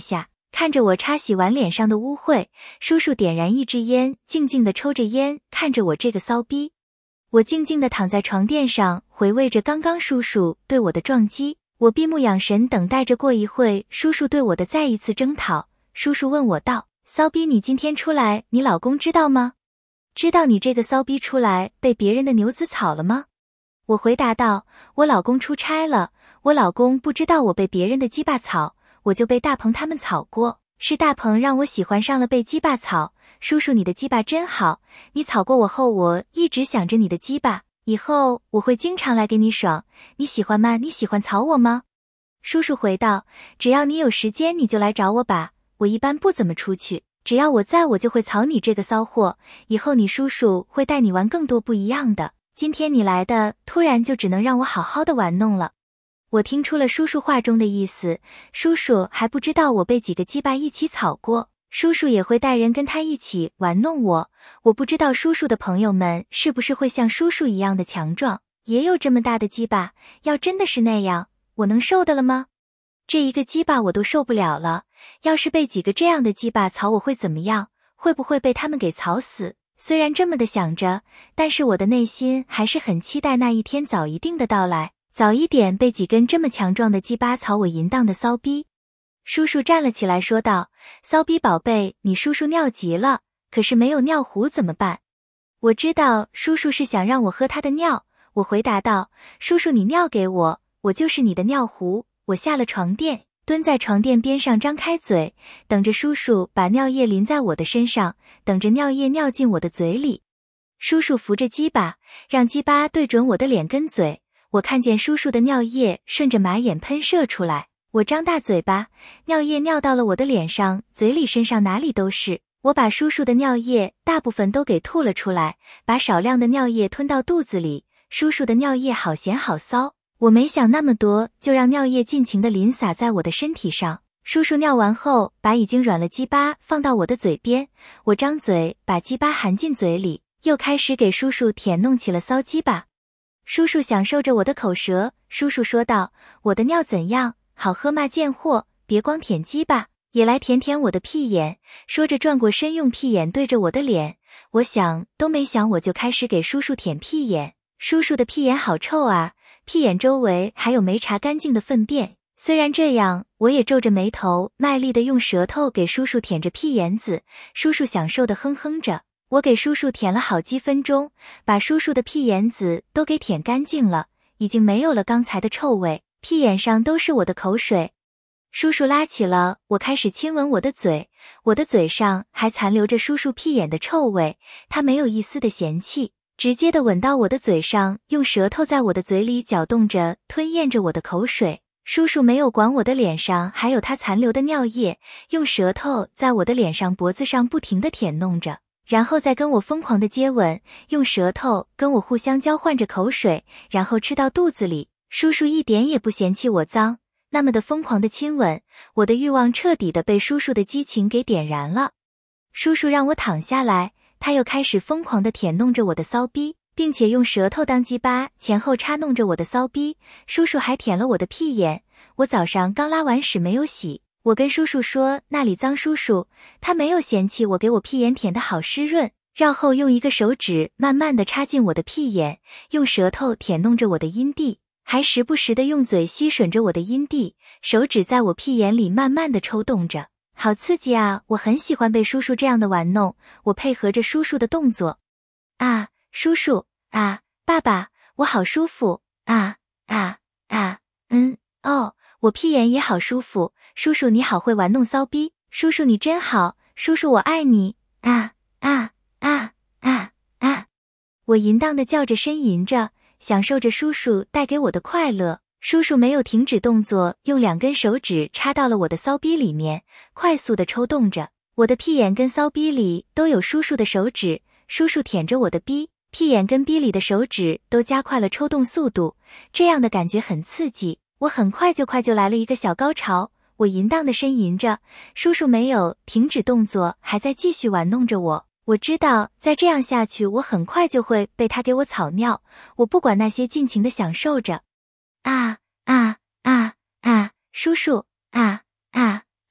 看着我擦洗完脸上的污秽，叔叔点燃一支烟，静静地抽着烟，看着我这个骚逼。我静静地躺在床垫上，回味着刚刚叔叔对我的撞击。我闭目养神，等待着过一会叔叔对我的再一次征讨。叔叔问我道：骚逼，你今天出来，你老公知道吗？知道你这个骚逼出来被别人的牛子草了吗？我回答道：我老公出差了，我老公不知道我被别人的鸡巴草，我就被大鹏他们草过，是大鹏让我喜欢上了被鸡巴草。叔叔，你的鸡巴真好，你草过我后，我一直想着你的鸡巴，以后我会经常来给你爽，你喜欢吗？你喜欢草我吗？叔叔回道：只要你有时间你就来找我吧，我一般不怎么出去，只要我在我就会草你这个骚货，以后你叔叔会带你玩更多不一样的，今天你来的突然就只能让我好好的玩弄了。我听出了叔叔话中的意思，叔叔还不知道我被几个鸡巴一起草过，叔叔也会带人跟他一起玩弄我。我不知道叔叔的朋友们是不是会像叔叔一样的强壮，也有这么大的鸡巴，要真的是那样，我能受得了吗？这一个鸡巴我都受不了了，要是被几个这样的鸡巴草我会怎么样？会不会被他们给草死？虽然这么的想着，但是我的内心还是很期待那一天早一定的到来，早一点被几根这么强壮的鸡巴草我淫荡的骚逼。叔叔站了起来说道：骚逼宝贝，你叔叔尿急了，可是没有尿壶怎么办？我知道叔叔是想让我喝他的尿，我回答道：叔叔你尿给我，我就是你的尿壶。我下了床垫，蹲在床垫边上张开嘴，等着叔叔把尿液淋在我的身上，等着尿液尿进我的嘴里。叔叔扶着鸡巴，让鸡巴对准我的脸跟嘴，我看见叔叔的尿液顺着马眼喷射出来，我张大嘴巴，尿液尿到了我的脸上、嘴里、身上，哪里都是。我把叔叔的尿液大部分都给吐了出来，把少量的尿液吞到肚子里。叔叔的尿液好咸好骚，我没想那么多，就让尿液尽情地淋洒在我的身体上。叔叔尿完后，把已经软了鸡巴放到我的嘴边，我张嘴把鸡巴含进嘴里，又开始给叔叔舔弄起了骚鸡巴。叔叔享受着我的口舌，叔叔说道：我的尿怎样？好喝吗？贱货，别光舔鸡巴，也来舔舔我的屁眼。说着转过身，用屁眼对着我的脸，我想都没想我就开始给叔叔舔屁眼。叔叔的屁眼好臭啊，屁眼周围还有没擦干净的粪便。虽然这样，我也皱着眉头，卖力地用舌头给叔叔舔着屁眼子。叔叔享受地哼哼着，我给叔叔舔了好几分钟，把叔叔的屁眼子都给舔干净了，已经没有了刚才的臭味，屁眼上都是我的口水。叔叔拉起了我，开始亲吻我的嘴，我的嘴上还残留着叔叔屁眼的臭味，他没有一丝的嫌弃，直接的吻到我的嘴上，用舌头在我的嘴里搅动着，吞咽着我的口水。叔叔没有管我的脸上还有他残留的尿液，用舌头在我的脸上脖子上不停地舔弄着，然后再跟我疯狂的接吻，用舌头跟我互相交换着口水，然后吃到肚子里。叔叔一点也不嫌弃我脏，那么的疯狂的亲吻，我的欲望彻底的被叔叔的激情给点燃了。叔叔让我躺下来，他又开始疯狂的舔弄着我的骚逼，并且用舌头当鸡巴前后插弄着我的骚逼。叔叔还舔了我的屁眼，我早上刚拉完屎没有洗，我跟叔叔说那里脏，叔叔他没有嫌弃我，给我屁眼舔得好湿润，绕后用一个手指慢慢的插进我的屁眼，用舌头舔弄着我的阴蒂，还时不时的用嘴吸吮着我的阴蒂，手指在我屁眼里慢慢的抽动着，好刺激啊！我很喜欢被叔叔这样的玩弄，我配合着叔叔的动作，啊，叔叔，啊，爸爸，我好舒服，啊啊啊，嗯，哦，我屁眼也好舒服，叔叔你好会玩弄骚逼，叔叔你真好，叔叔我爱你，啊啊啊啊啊！我淫荡的叫着呻吟着，享受着叔叔带给我的快乐。叔叔没有停止动作，用两根手指插到了我的骚逼里面，快速的抽动着，我的屁眼跟骚逼里都有叔叔的手指，叔叔舔着我的逼，屁眼跟逼里的手指都加快了抽动速度，这样的感觉很刺激，我很快就快就来了一个小高潮，我淫荡的呻吟着，叔叔没有停止动作，还在继续玩弄着我。我知道再这样下去，我很快就会被他给我草尿，我不管那些，尽情的享受着。啊啊啊啊，叔叔，啊啊啊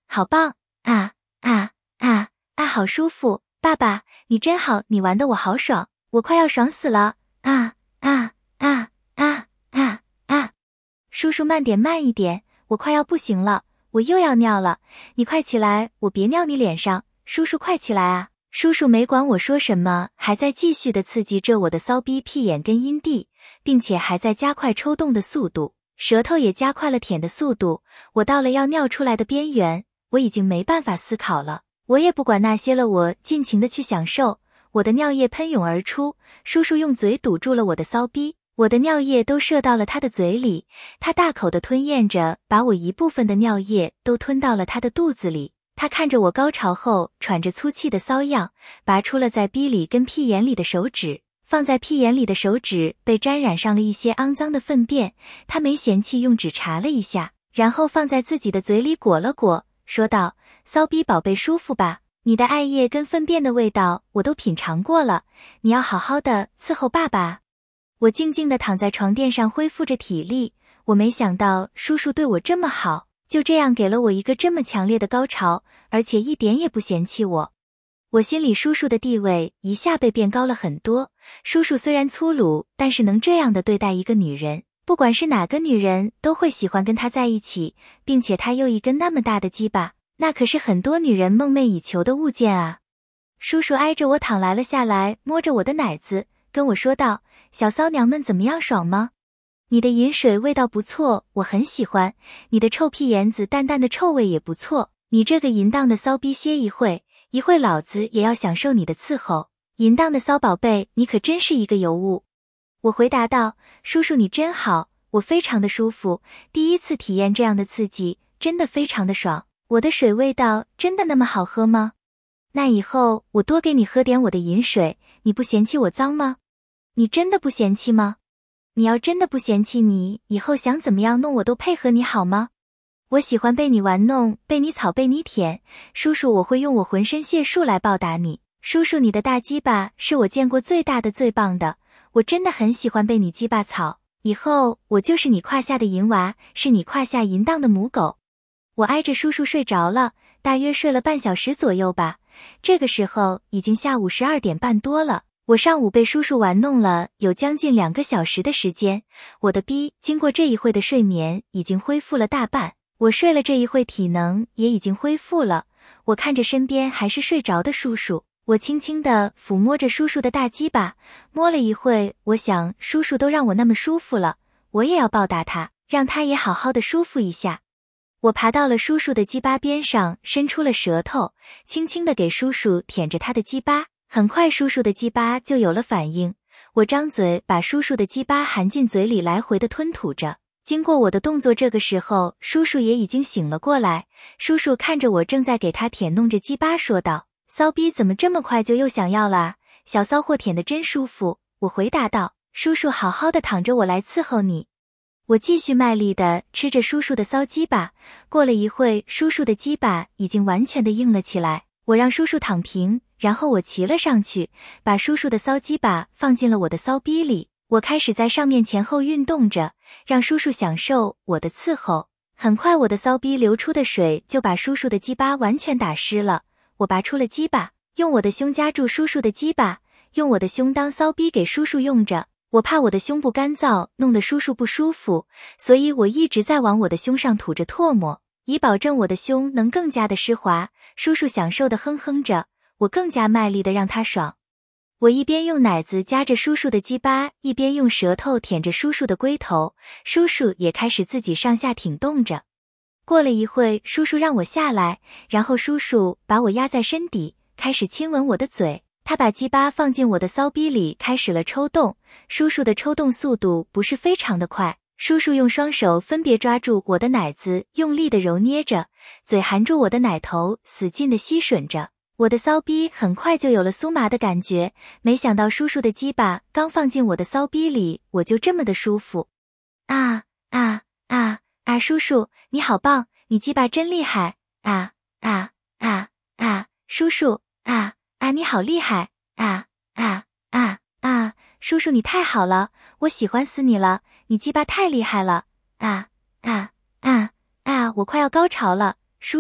好棒！啊啊啊啊，好舒服！爸爸，你真好，你玩得我好爽，我快要爽死了！啊啊啊啊啊啊！叔叔慢点慢一点，我快要不行了，我又要尿了，你快起来，我别尿你脸上，叔叔快起来啊！叔叔没管我说什么，还在继续的刺激着我的骚逼屁眼跟阴蒂，并且还在加快抽动的速度，舌头也加快了舔的速度。我到了要尿出来的边缘，我已经没办法思考了，我也不管那些了，我尽情的去享受。我的尿液喷涌而出，叔叔用嘴堵住了我的骚逼，我的尿液都射到了他的嘴里，他大口的吞咽着，把我一部分的尿液都吞到了他的肚子里。他看着我高潮后喘着粗气的骚样，拔出了在逼里跟屁眼里的手指，放在屁眼里的手指被沾染上了一些肮脏的粪便，他没嫌弃，用纸查了一下，然后放在自己的嘴里裹了裹，说道：骚逼宝贝舒服吧？你的艾叶跟粪便的味道我都品尝过了，你要好好的伺候爸爸。我静静地躺在床垫上恢复着体力，我没想到叔叔对我这么好，就这样给了我一个这么强烈的高潮，而且一点也不嫌弃我。我心里叔叔的地位一下被变高了很多，叔叔虽然粗鲁，但是能这样的对待一个女人，不管是哪个女人都会喜欢跟他在一起，并且他又一根那么大的鸡巴，那可是很多女人梦寐以求的物件啊。叔叔挨着我躺来了下来，摸着我的奶子，跟我说道：小骚娘们怎么样，爽吗？你的饮水味道不错，我很喜欢，你的臭屁眼子淡淡的臭味也不错，你这个淫荡的骚逼，歇一会一会老子也要享受你的伺候，淫荡的骚宝贝，你可真是一个尤物。我回答道：叔叔你真好，我非常的舒服，第一次体验这样的刺激，真的非常的爽，我的水味道真的那么好喝吗？那以后我多给你喝点我的饮水，你不嫌弃我脏吗？你真的不嫌弃吗？你要真的不嫌弃，你以后想怎么样弄我都配合你好吗？我喜欢被你玩弄，被你草，被你舔，叔叔我会用我浑身解数来报答你，叔叔你的大鸡巴是我见过最大的最棒的，我真的很喜欢被你鸡巴草，以后我就是你胯下的淫娃，是你胯下淫荡的母狗。我挨着叔叔睡着了，大约睡了半小时左右吧，这个时候已经下午十二点半多了，我上午被叔叔玩弄了有将近两个小时的时间，我的逼经过这一会的睡眠已经恢复了大半，我睡了这一会体能也已经恢复了，我看着身边还是睡着的叔叔，我轻轻地抚摸着叔叔的大鸡巴，摸了一会，我想叔叔都让我那么舒服了，我也要报答他，让他也好好的舒服一下。我爬到了叔叔的鸡巴边上，伸出了舌头，轻轻地给叔叔舔着他的鸡巴，很快叔叔的鸡巴就有了反应，我张嘴把叔叔的鸡巴含进嘴里，来回的吞吐着。经过我的动作，这个时候叔叔也已经醒了过来，叔叔看着我正在给他舔弄着鸡巴说道：骚逼怎么这么快就又想要了啊？小骚货舔得真舒服。我回答道：叔叔好好的躺着，我来伺候你。我继续卖力地吃着叔叔的骚鸡巴，过了一会，叔叔的鸡巴已经完全的硬了起来，我让叔叔躺平，然后我骑了上去，把叔叔的骚鸡巴放进了我的骚逼里，我开始在上面前后运动着，让叔叔享受我的伺候。很快我的骚逼流出的水就把叔叔的鸡巴完全打湿了，我拔出了鸡巴，用我的胸夹住叔叔的鸡巴，用我的胸当骚逼给叔叔用着，我怕我的胸部干燥弄得叔叔不舒服，所以我一直在往我的胸上吐着唾沫，以保证我的胸能更加的湿滑。叔叔享受的哼哼着，我更加卖力的让他爽。我一边用奶子夹着叔叔的鸡巴，一边用舌头舔着叔叔的龟头，叔叔也开始自己上下挺动着。过了一会，叔叔让我下来，然后叔叔把我压在身底，开始亲吻我的嘴，他把鸡巴放进我的骚逼里，开始了抽动。叔叔的抽动速度不是非常的快，叔叔用双手分别抓住我的奶子，用力的揉捏着，嘴含住我的奶头，死劲的吸吮着。我的骚逼很快就有了酥麻的感觉，没想到叔叔的鸡巴刚放进我的骚逼里，我就这么的舒服。啊啊啊啊！叔叔你好棒，你鸡巴真厉害！啊啊啊啊！叔叔啊啊你好厉害！啊啊啊啊！叔叔你太好了，我喜欢死你了，你鸡巴太厉害了！啊啊啊啊！我快要高潮了，叔叔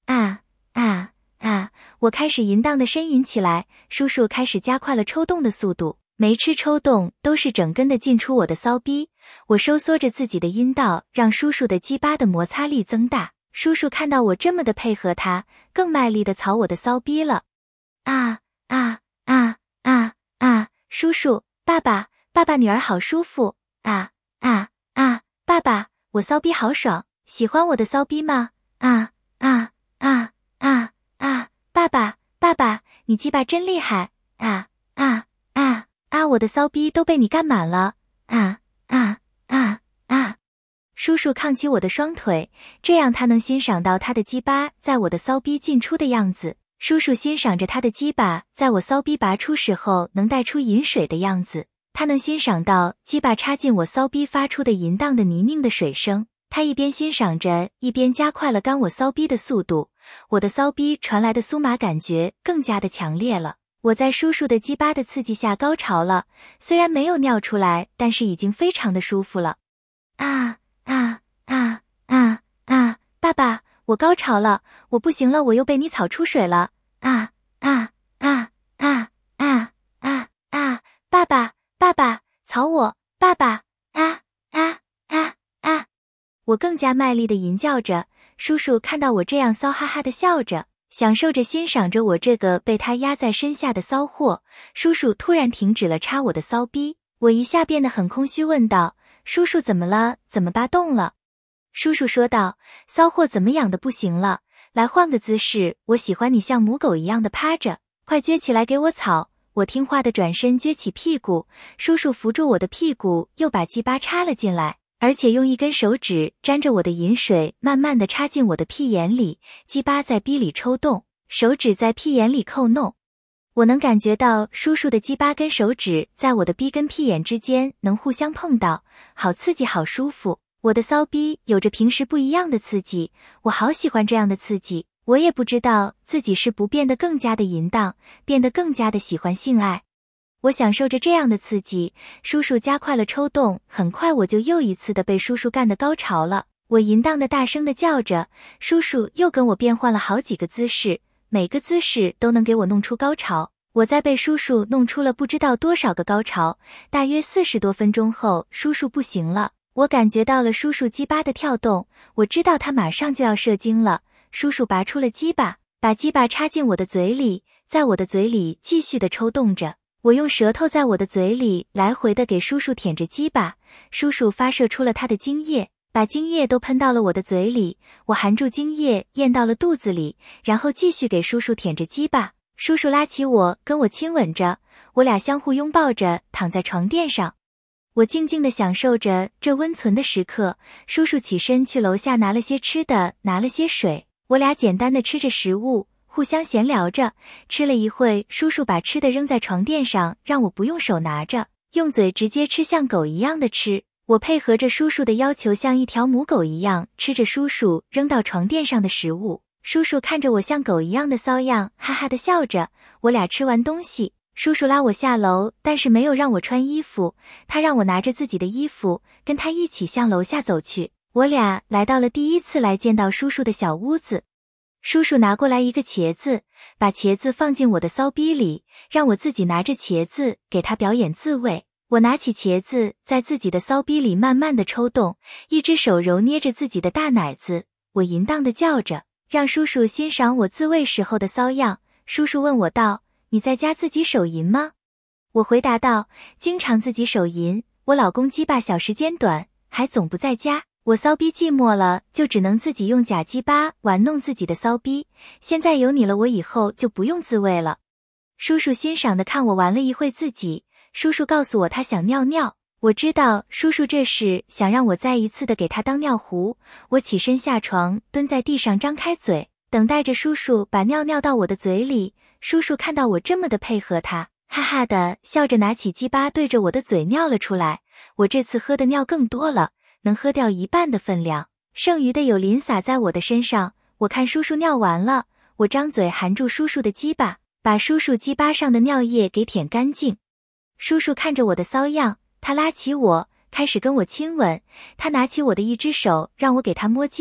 啊啊啊！我开始淫荡的呻吟起来，叔叔开始加快了抽动的速度，每次抽动都是整根的进出我的骚逼。我收缩着自己的阴道，让叔叔的鸡巴的摩擦力增大。叔叔看到我这么的配合他，更卖力的操我的骚逼了。啊啊啊啊啊！叔叔，爸爸，爸爸，女儿好舒服！啊啊啊！爸爸，我骚逼好爽，喜欢我的骚逼吗？啊啊啊啊啊！爸爸，爸爸，你鸡巴真厉害！啊啊啊啊！我的骚逼都被你干满了！啊啊啊啊！叔叔抗起我的双腿，这样他能欣赏到他的鸡巴在我的骚逼进出的样子。叔叔欣赏着他的鸡巴在我骚逼拔出时候能带出饮水的样子，他能欣赏到鸡巴插进我骚逼发出的淫荡的泥泞的水声。他一边欣赏着，一边加快了干我骚逼的速度。我的骚逼传来的酥麻感觉更加的强烈了。我在叔叔的鸡巴的刺激下高潮了，虽然没有尿出来，但是已经非常的舒服了。啊啊啊啊啊！爸爸，我高潮了，我不行了，我又被你草出水了！啊啊啊啊啊啊啊！爸爸，爸爸，草我！爸爸！啊啊啊啊！我更加卖力地吟叫着。叔叔看到我这样，骚哈哈地笑着，享受着欣赏着我这个被他压在身下的骚货。叔叔突然停止了插我的骚逼，我一下变得很空虚，问道：叔叔怎么了？怎么拔动了？叔叔说道：骚货怎么养的不行了？来换个姿势，我喜欢你像母狗一样的趴着，快撅起来给我草。我听话的转身撅起屁股，叔叔扶住我的屁股，又把鸡巴插了进来，而且用一根手指沾着我的饮水，慢慢的插进我的屁眼里，鸡巴在逼里抽动，手指在屁眼里扣弄。我能感觉到叔叔的鸡巴跟手指在我的逼跟屁眼之间能互相碰到，好刺激，好舒服。我的骚逼有着平时不一样的刺激，我好喜欢这样的刺激。我也不知道自己是不变得更加的淫荡，变得更加的喜欢性爱。我享受着这样的刺激，叔叔加快了抽动，很快我就又一次的被叔叔干得高潮了。我淫荡的大声的叫着，叔叔又跟我变换了好几个姿势，每个姿势都能给我弄出高潮。我在被叔叔弄出了不知道多少个高潮，大约四十多分钟后，叔叔不行了。我感觉到了叔叔鸡巴的跳动，我知道他马上就要射精了。叔叔拔出了鸡巴，把鸡巴插进我的嘴里，在我的嘴里继续的抽动着。我用舌头在我的嘴里来回的给叔叔舔着鸡巴，叔叔发射出了他的精液，把精液都喷到了我的嘴里，我含住精液咽到了肚子里，然后继续给叔叔舔着鸡巴。叔叔拉起我跟我亲吻着，我俩相互拥抱着躺在床垫上。我静静地享受着这温存的时刻。叔叔起身去楼下拿了些吃的，拿了些水，我俩简单的吃着食物，互相闲聊着。吃了一会，叔叔把吃的扔在床垫上，让我不用手拿着，用嘴直接吃，像狗一样的吃。我配合着叔叔的要求，像一条母狗一样吃着叔叔扔到床垫上的食物。叔叔看着我像狗一样的骚样，哈哈的笑着。我俩吃完东西，叔叔拉我下楼，但是没有让我穿衣服，他让我拿着自己的衣服，跟他一起向楼下走去。我俩来到了第一次来见到叔叔的小屋子。叔叔拿过来一个茄子，把茄子放进我的骚逼里，让我自己拿着茄子给他表演自慰。我拿起茄子，在自己的骚逼里慢慢的抽动，一只手揉捏着自己的大奶子，我淫荡的叫着，让叔叔欣赏我自慰时候的骚样。叔叔问我道：你在家自己手淫吗？我回答道：经常自己手淫，我老公鸡巴小时间短，还总不在家，我骚逼寂寞了，就只能自己用假鸡巴玩弄自己的骚逼。现在有你了，我以后就不用自慰了。叔叔欣赏的看我玩了一会自己，叔叔告诉我他想尿尿，我知道叔叔这是想让我再一次的给他当尿壶。我起身下床，蹲在地上张开嘴，等待着叔叔把尿尿到我的嘴里。叔叔看到我这么的配合他，哈哈的笑着拿起鸡巴对着我的嘴尿了出来。我这次喝的尿更多了，能喝掉一半的分量，剩余的有淋洒在我的身上。我看叔叔尿完了，我张嘴含住叔叔的鸡巴，把叔叔鸡巴上的尿液给舔干净。叔叔看着我的骚样，他拉起我，开始跟我亲吻。他拿起我的一只手，让我给他摸鸡巴，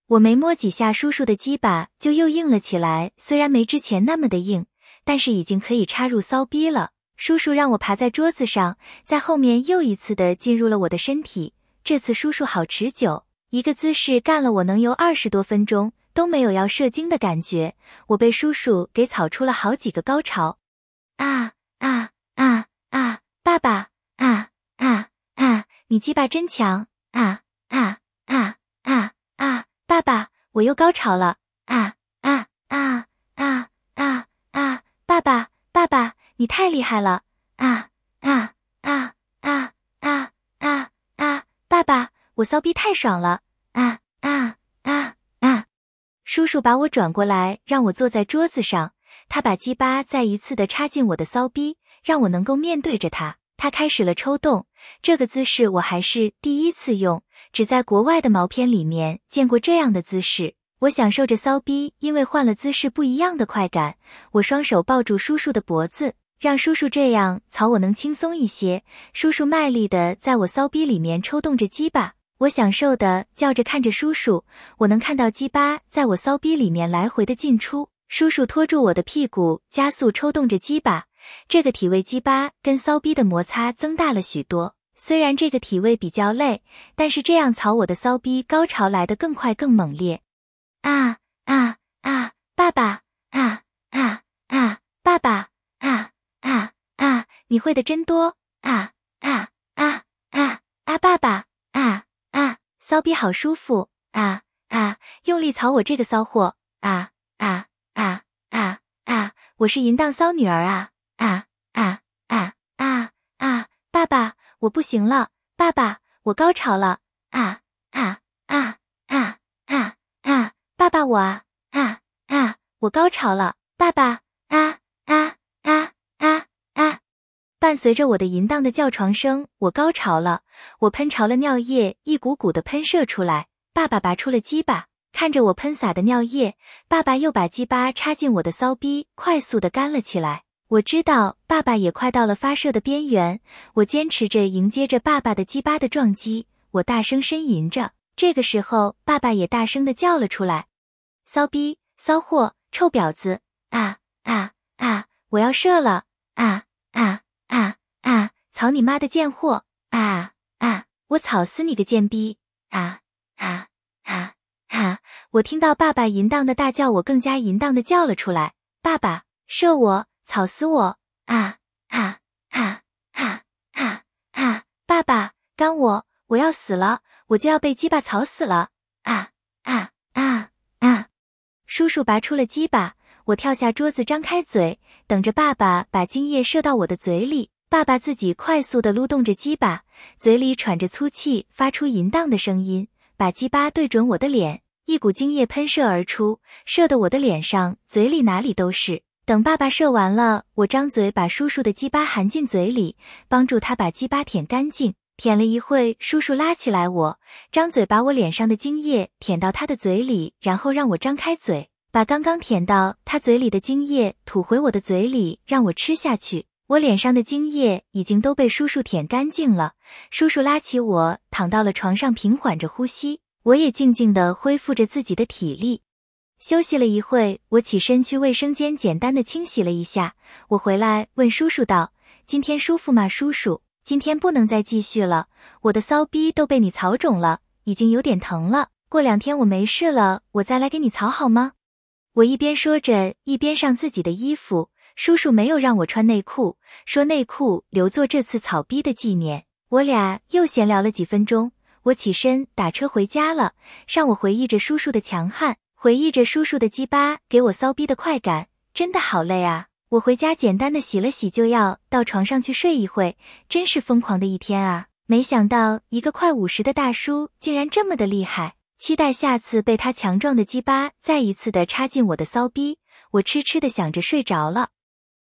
我没摸几下叔叔的鸡巴就又硬了起来，虽然没之前那么的硬，但是已经可以插入骚逼了。叔叔让我爬在桌子上，在后面又一次的进入了我的身体，这次叔叔好持久，一个姿势干了我能有二十多分钟，都没有要射精的感觉，我被叔叔给草出了好几个高潮。啊啊啊啊，爸爸，啊啊啊，你鸡巴真强，啊啊啊啊啊，爸爸，我又高潮了，啊啊啊啊啊啊，爸爸，爸爸，你太厉害了，啊啊啊啊啊啊啊，爸爸，我骚逼太爽了，啊啊啊啊！叔叔把我转过来，让我坐在桌子上，他把鸡巴再一次的插进我的骚逼，让我能够面对着他。他开始了抽动，这个姿势我还是第一次用，只在国外的毛片里面见过这样的姿势。我享受着骚逼因为换了姿势不一样的快感，我双手抱住叔叔的脖子，让叔叔这样操我能轻松一些。叔叔卖力的在我骚逼里面抽动着鸡巴，我享受的叫着看着叔叔，我能看到鸡巴在我骚逼里面来回的进出。叔叔拖住我的屁股，加速抽动着鸡巴，这个体位鸡巴跟骚逼的摩擦增大了许多。虽然这个体位比较累，但是这样操我的骚逼高潮来得更快更猛烈。啊啊啊，爸爸，啊啊啊，爸爸，啊啊啊，你会的真多，啊啊啊啊啊，爸爸，啊啊，骚逼好舒服，啊啊，用力操我这个骚货，啊啊啊啊啊，我是淫荡骚女儿啊，啊啊啊啊啊，爸爸，我不行了，爸爸，我高潮了，啊啊啊啊啊啊，爸爸我啊啊啊，我高潮了，爸爸，啊啊啊啊啊！伴随着我的淫荡的叫床声，我高潮了，我喷潮了尿液一股股的喷射出来，爸爸拔出了鸡巴，看着我喷洒的尿液，爸爸又把鸡巴插进我的骚逼，快速的干了起来。我知道爸爸也快到了发射的边缘，我坚持着迎接着爸爸的鸡巴的撞击，我大声呻吟着。这个时候爸爸也大声的叫了出来，骚逼，骚货，臭婊子，啊啊啊，我要射了，啊啊啊啊，草你妈的贱货，啊啊，我草死你个贱逼，啊啊啊啊！我听到爸爸淫荡的大叫，我更加淫荡的叫了出来，爸爸，射我，草死我，啊啊啊啊啊啊！爸爸，干我，我要死了，我就要被鸡巴草死了，啊啊啊啊！叔叔拔出了鸡巴，我跳下桌子，张开嘴，等着爸爸把精液射到我的嘴里。爸爸自己快速地撸动着鸡巴，嘴里喘着粗气，发出淫荡的声音，把鸡巴对准我的脸，一股精液喷射而出，射得我的脸上、嘴里哪里都是。等爸爸射完了，我张嘴把叔叔的鸡巴含进嘴里，帮助他把鸡巴舔干净。舔了一会，叔叔拉起来我，张嘴把我脸上的精液舔到他的嘴里，然后让我张开嘴，把刚刚舔到他嘴里的精液吐回我的嘴里，让我吃下去。我脸上的精液已经都被叔叔舔干净了，叔叔拉起我躺到了床上，平缓着呼吸，我也静静地恢复着自己的体力。休息了一会，我起身去卫生间简单的清洗了一下，我回来问叔叔道，今天舒服吗叔叔？今天不能再继续了，我的骚逼都被你草肿了，已经有点疼了，过两天我没事了，我再来给你草好吗？我一边说着，一边上自己的衣服，叔叔没有让我穿内裤，说内裤留作这次草逼的纪念。我俩又闲聊了几分钟，我起身打车回家了，让我回忆着叔叔的强悍，回忆着叔叔的鸡巴给我骚逼的快感，真的好累啊。我回家简单的洗了洗就要到床上去睡一会，真是疯狂的一天啊！没想到一个快五十的大叔竟然这么的厉害，期待下次被他强壮的鸡巴再一次的插进我的骚逼，我痴痴的想着睡着了。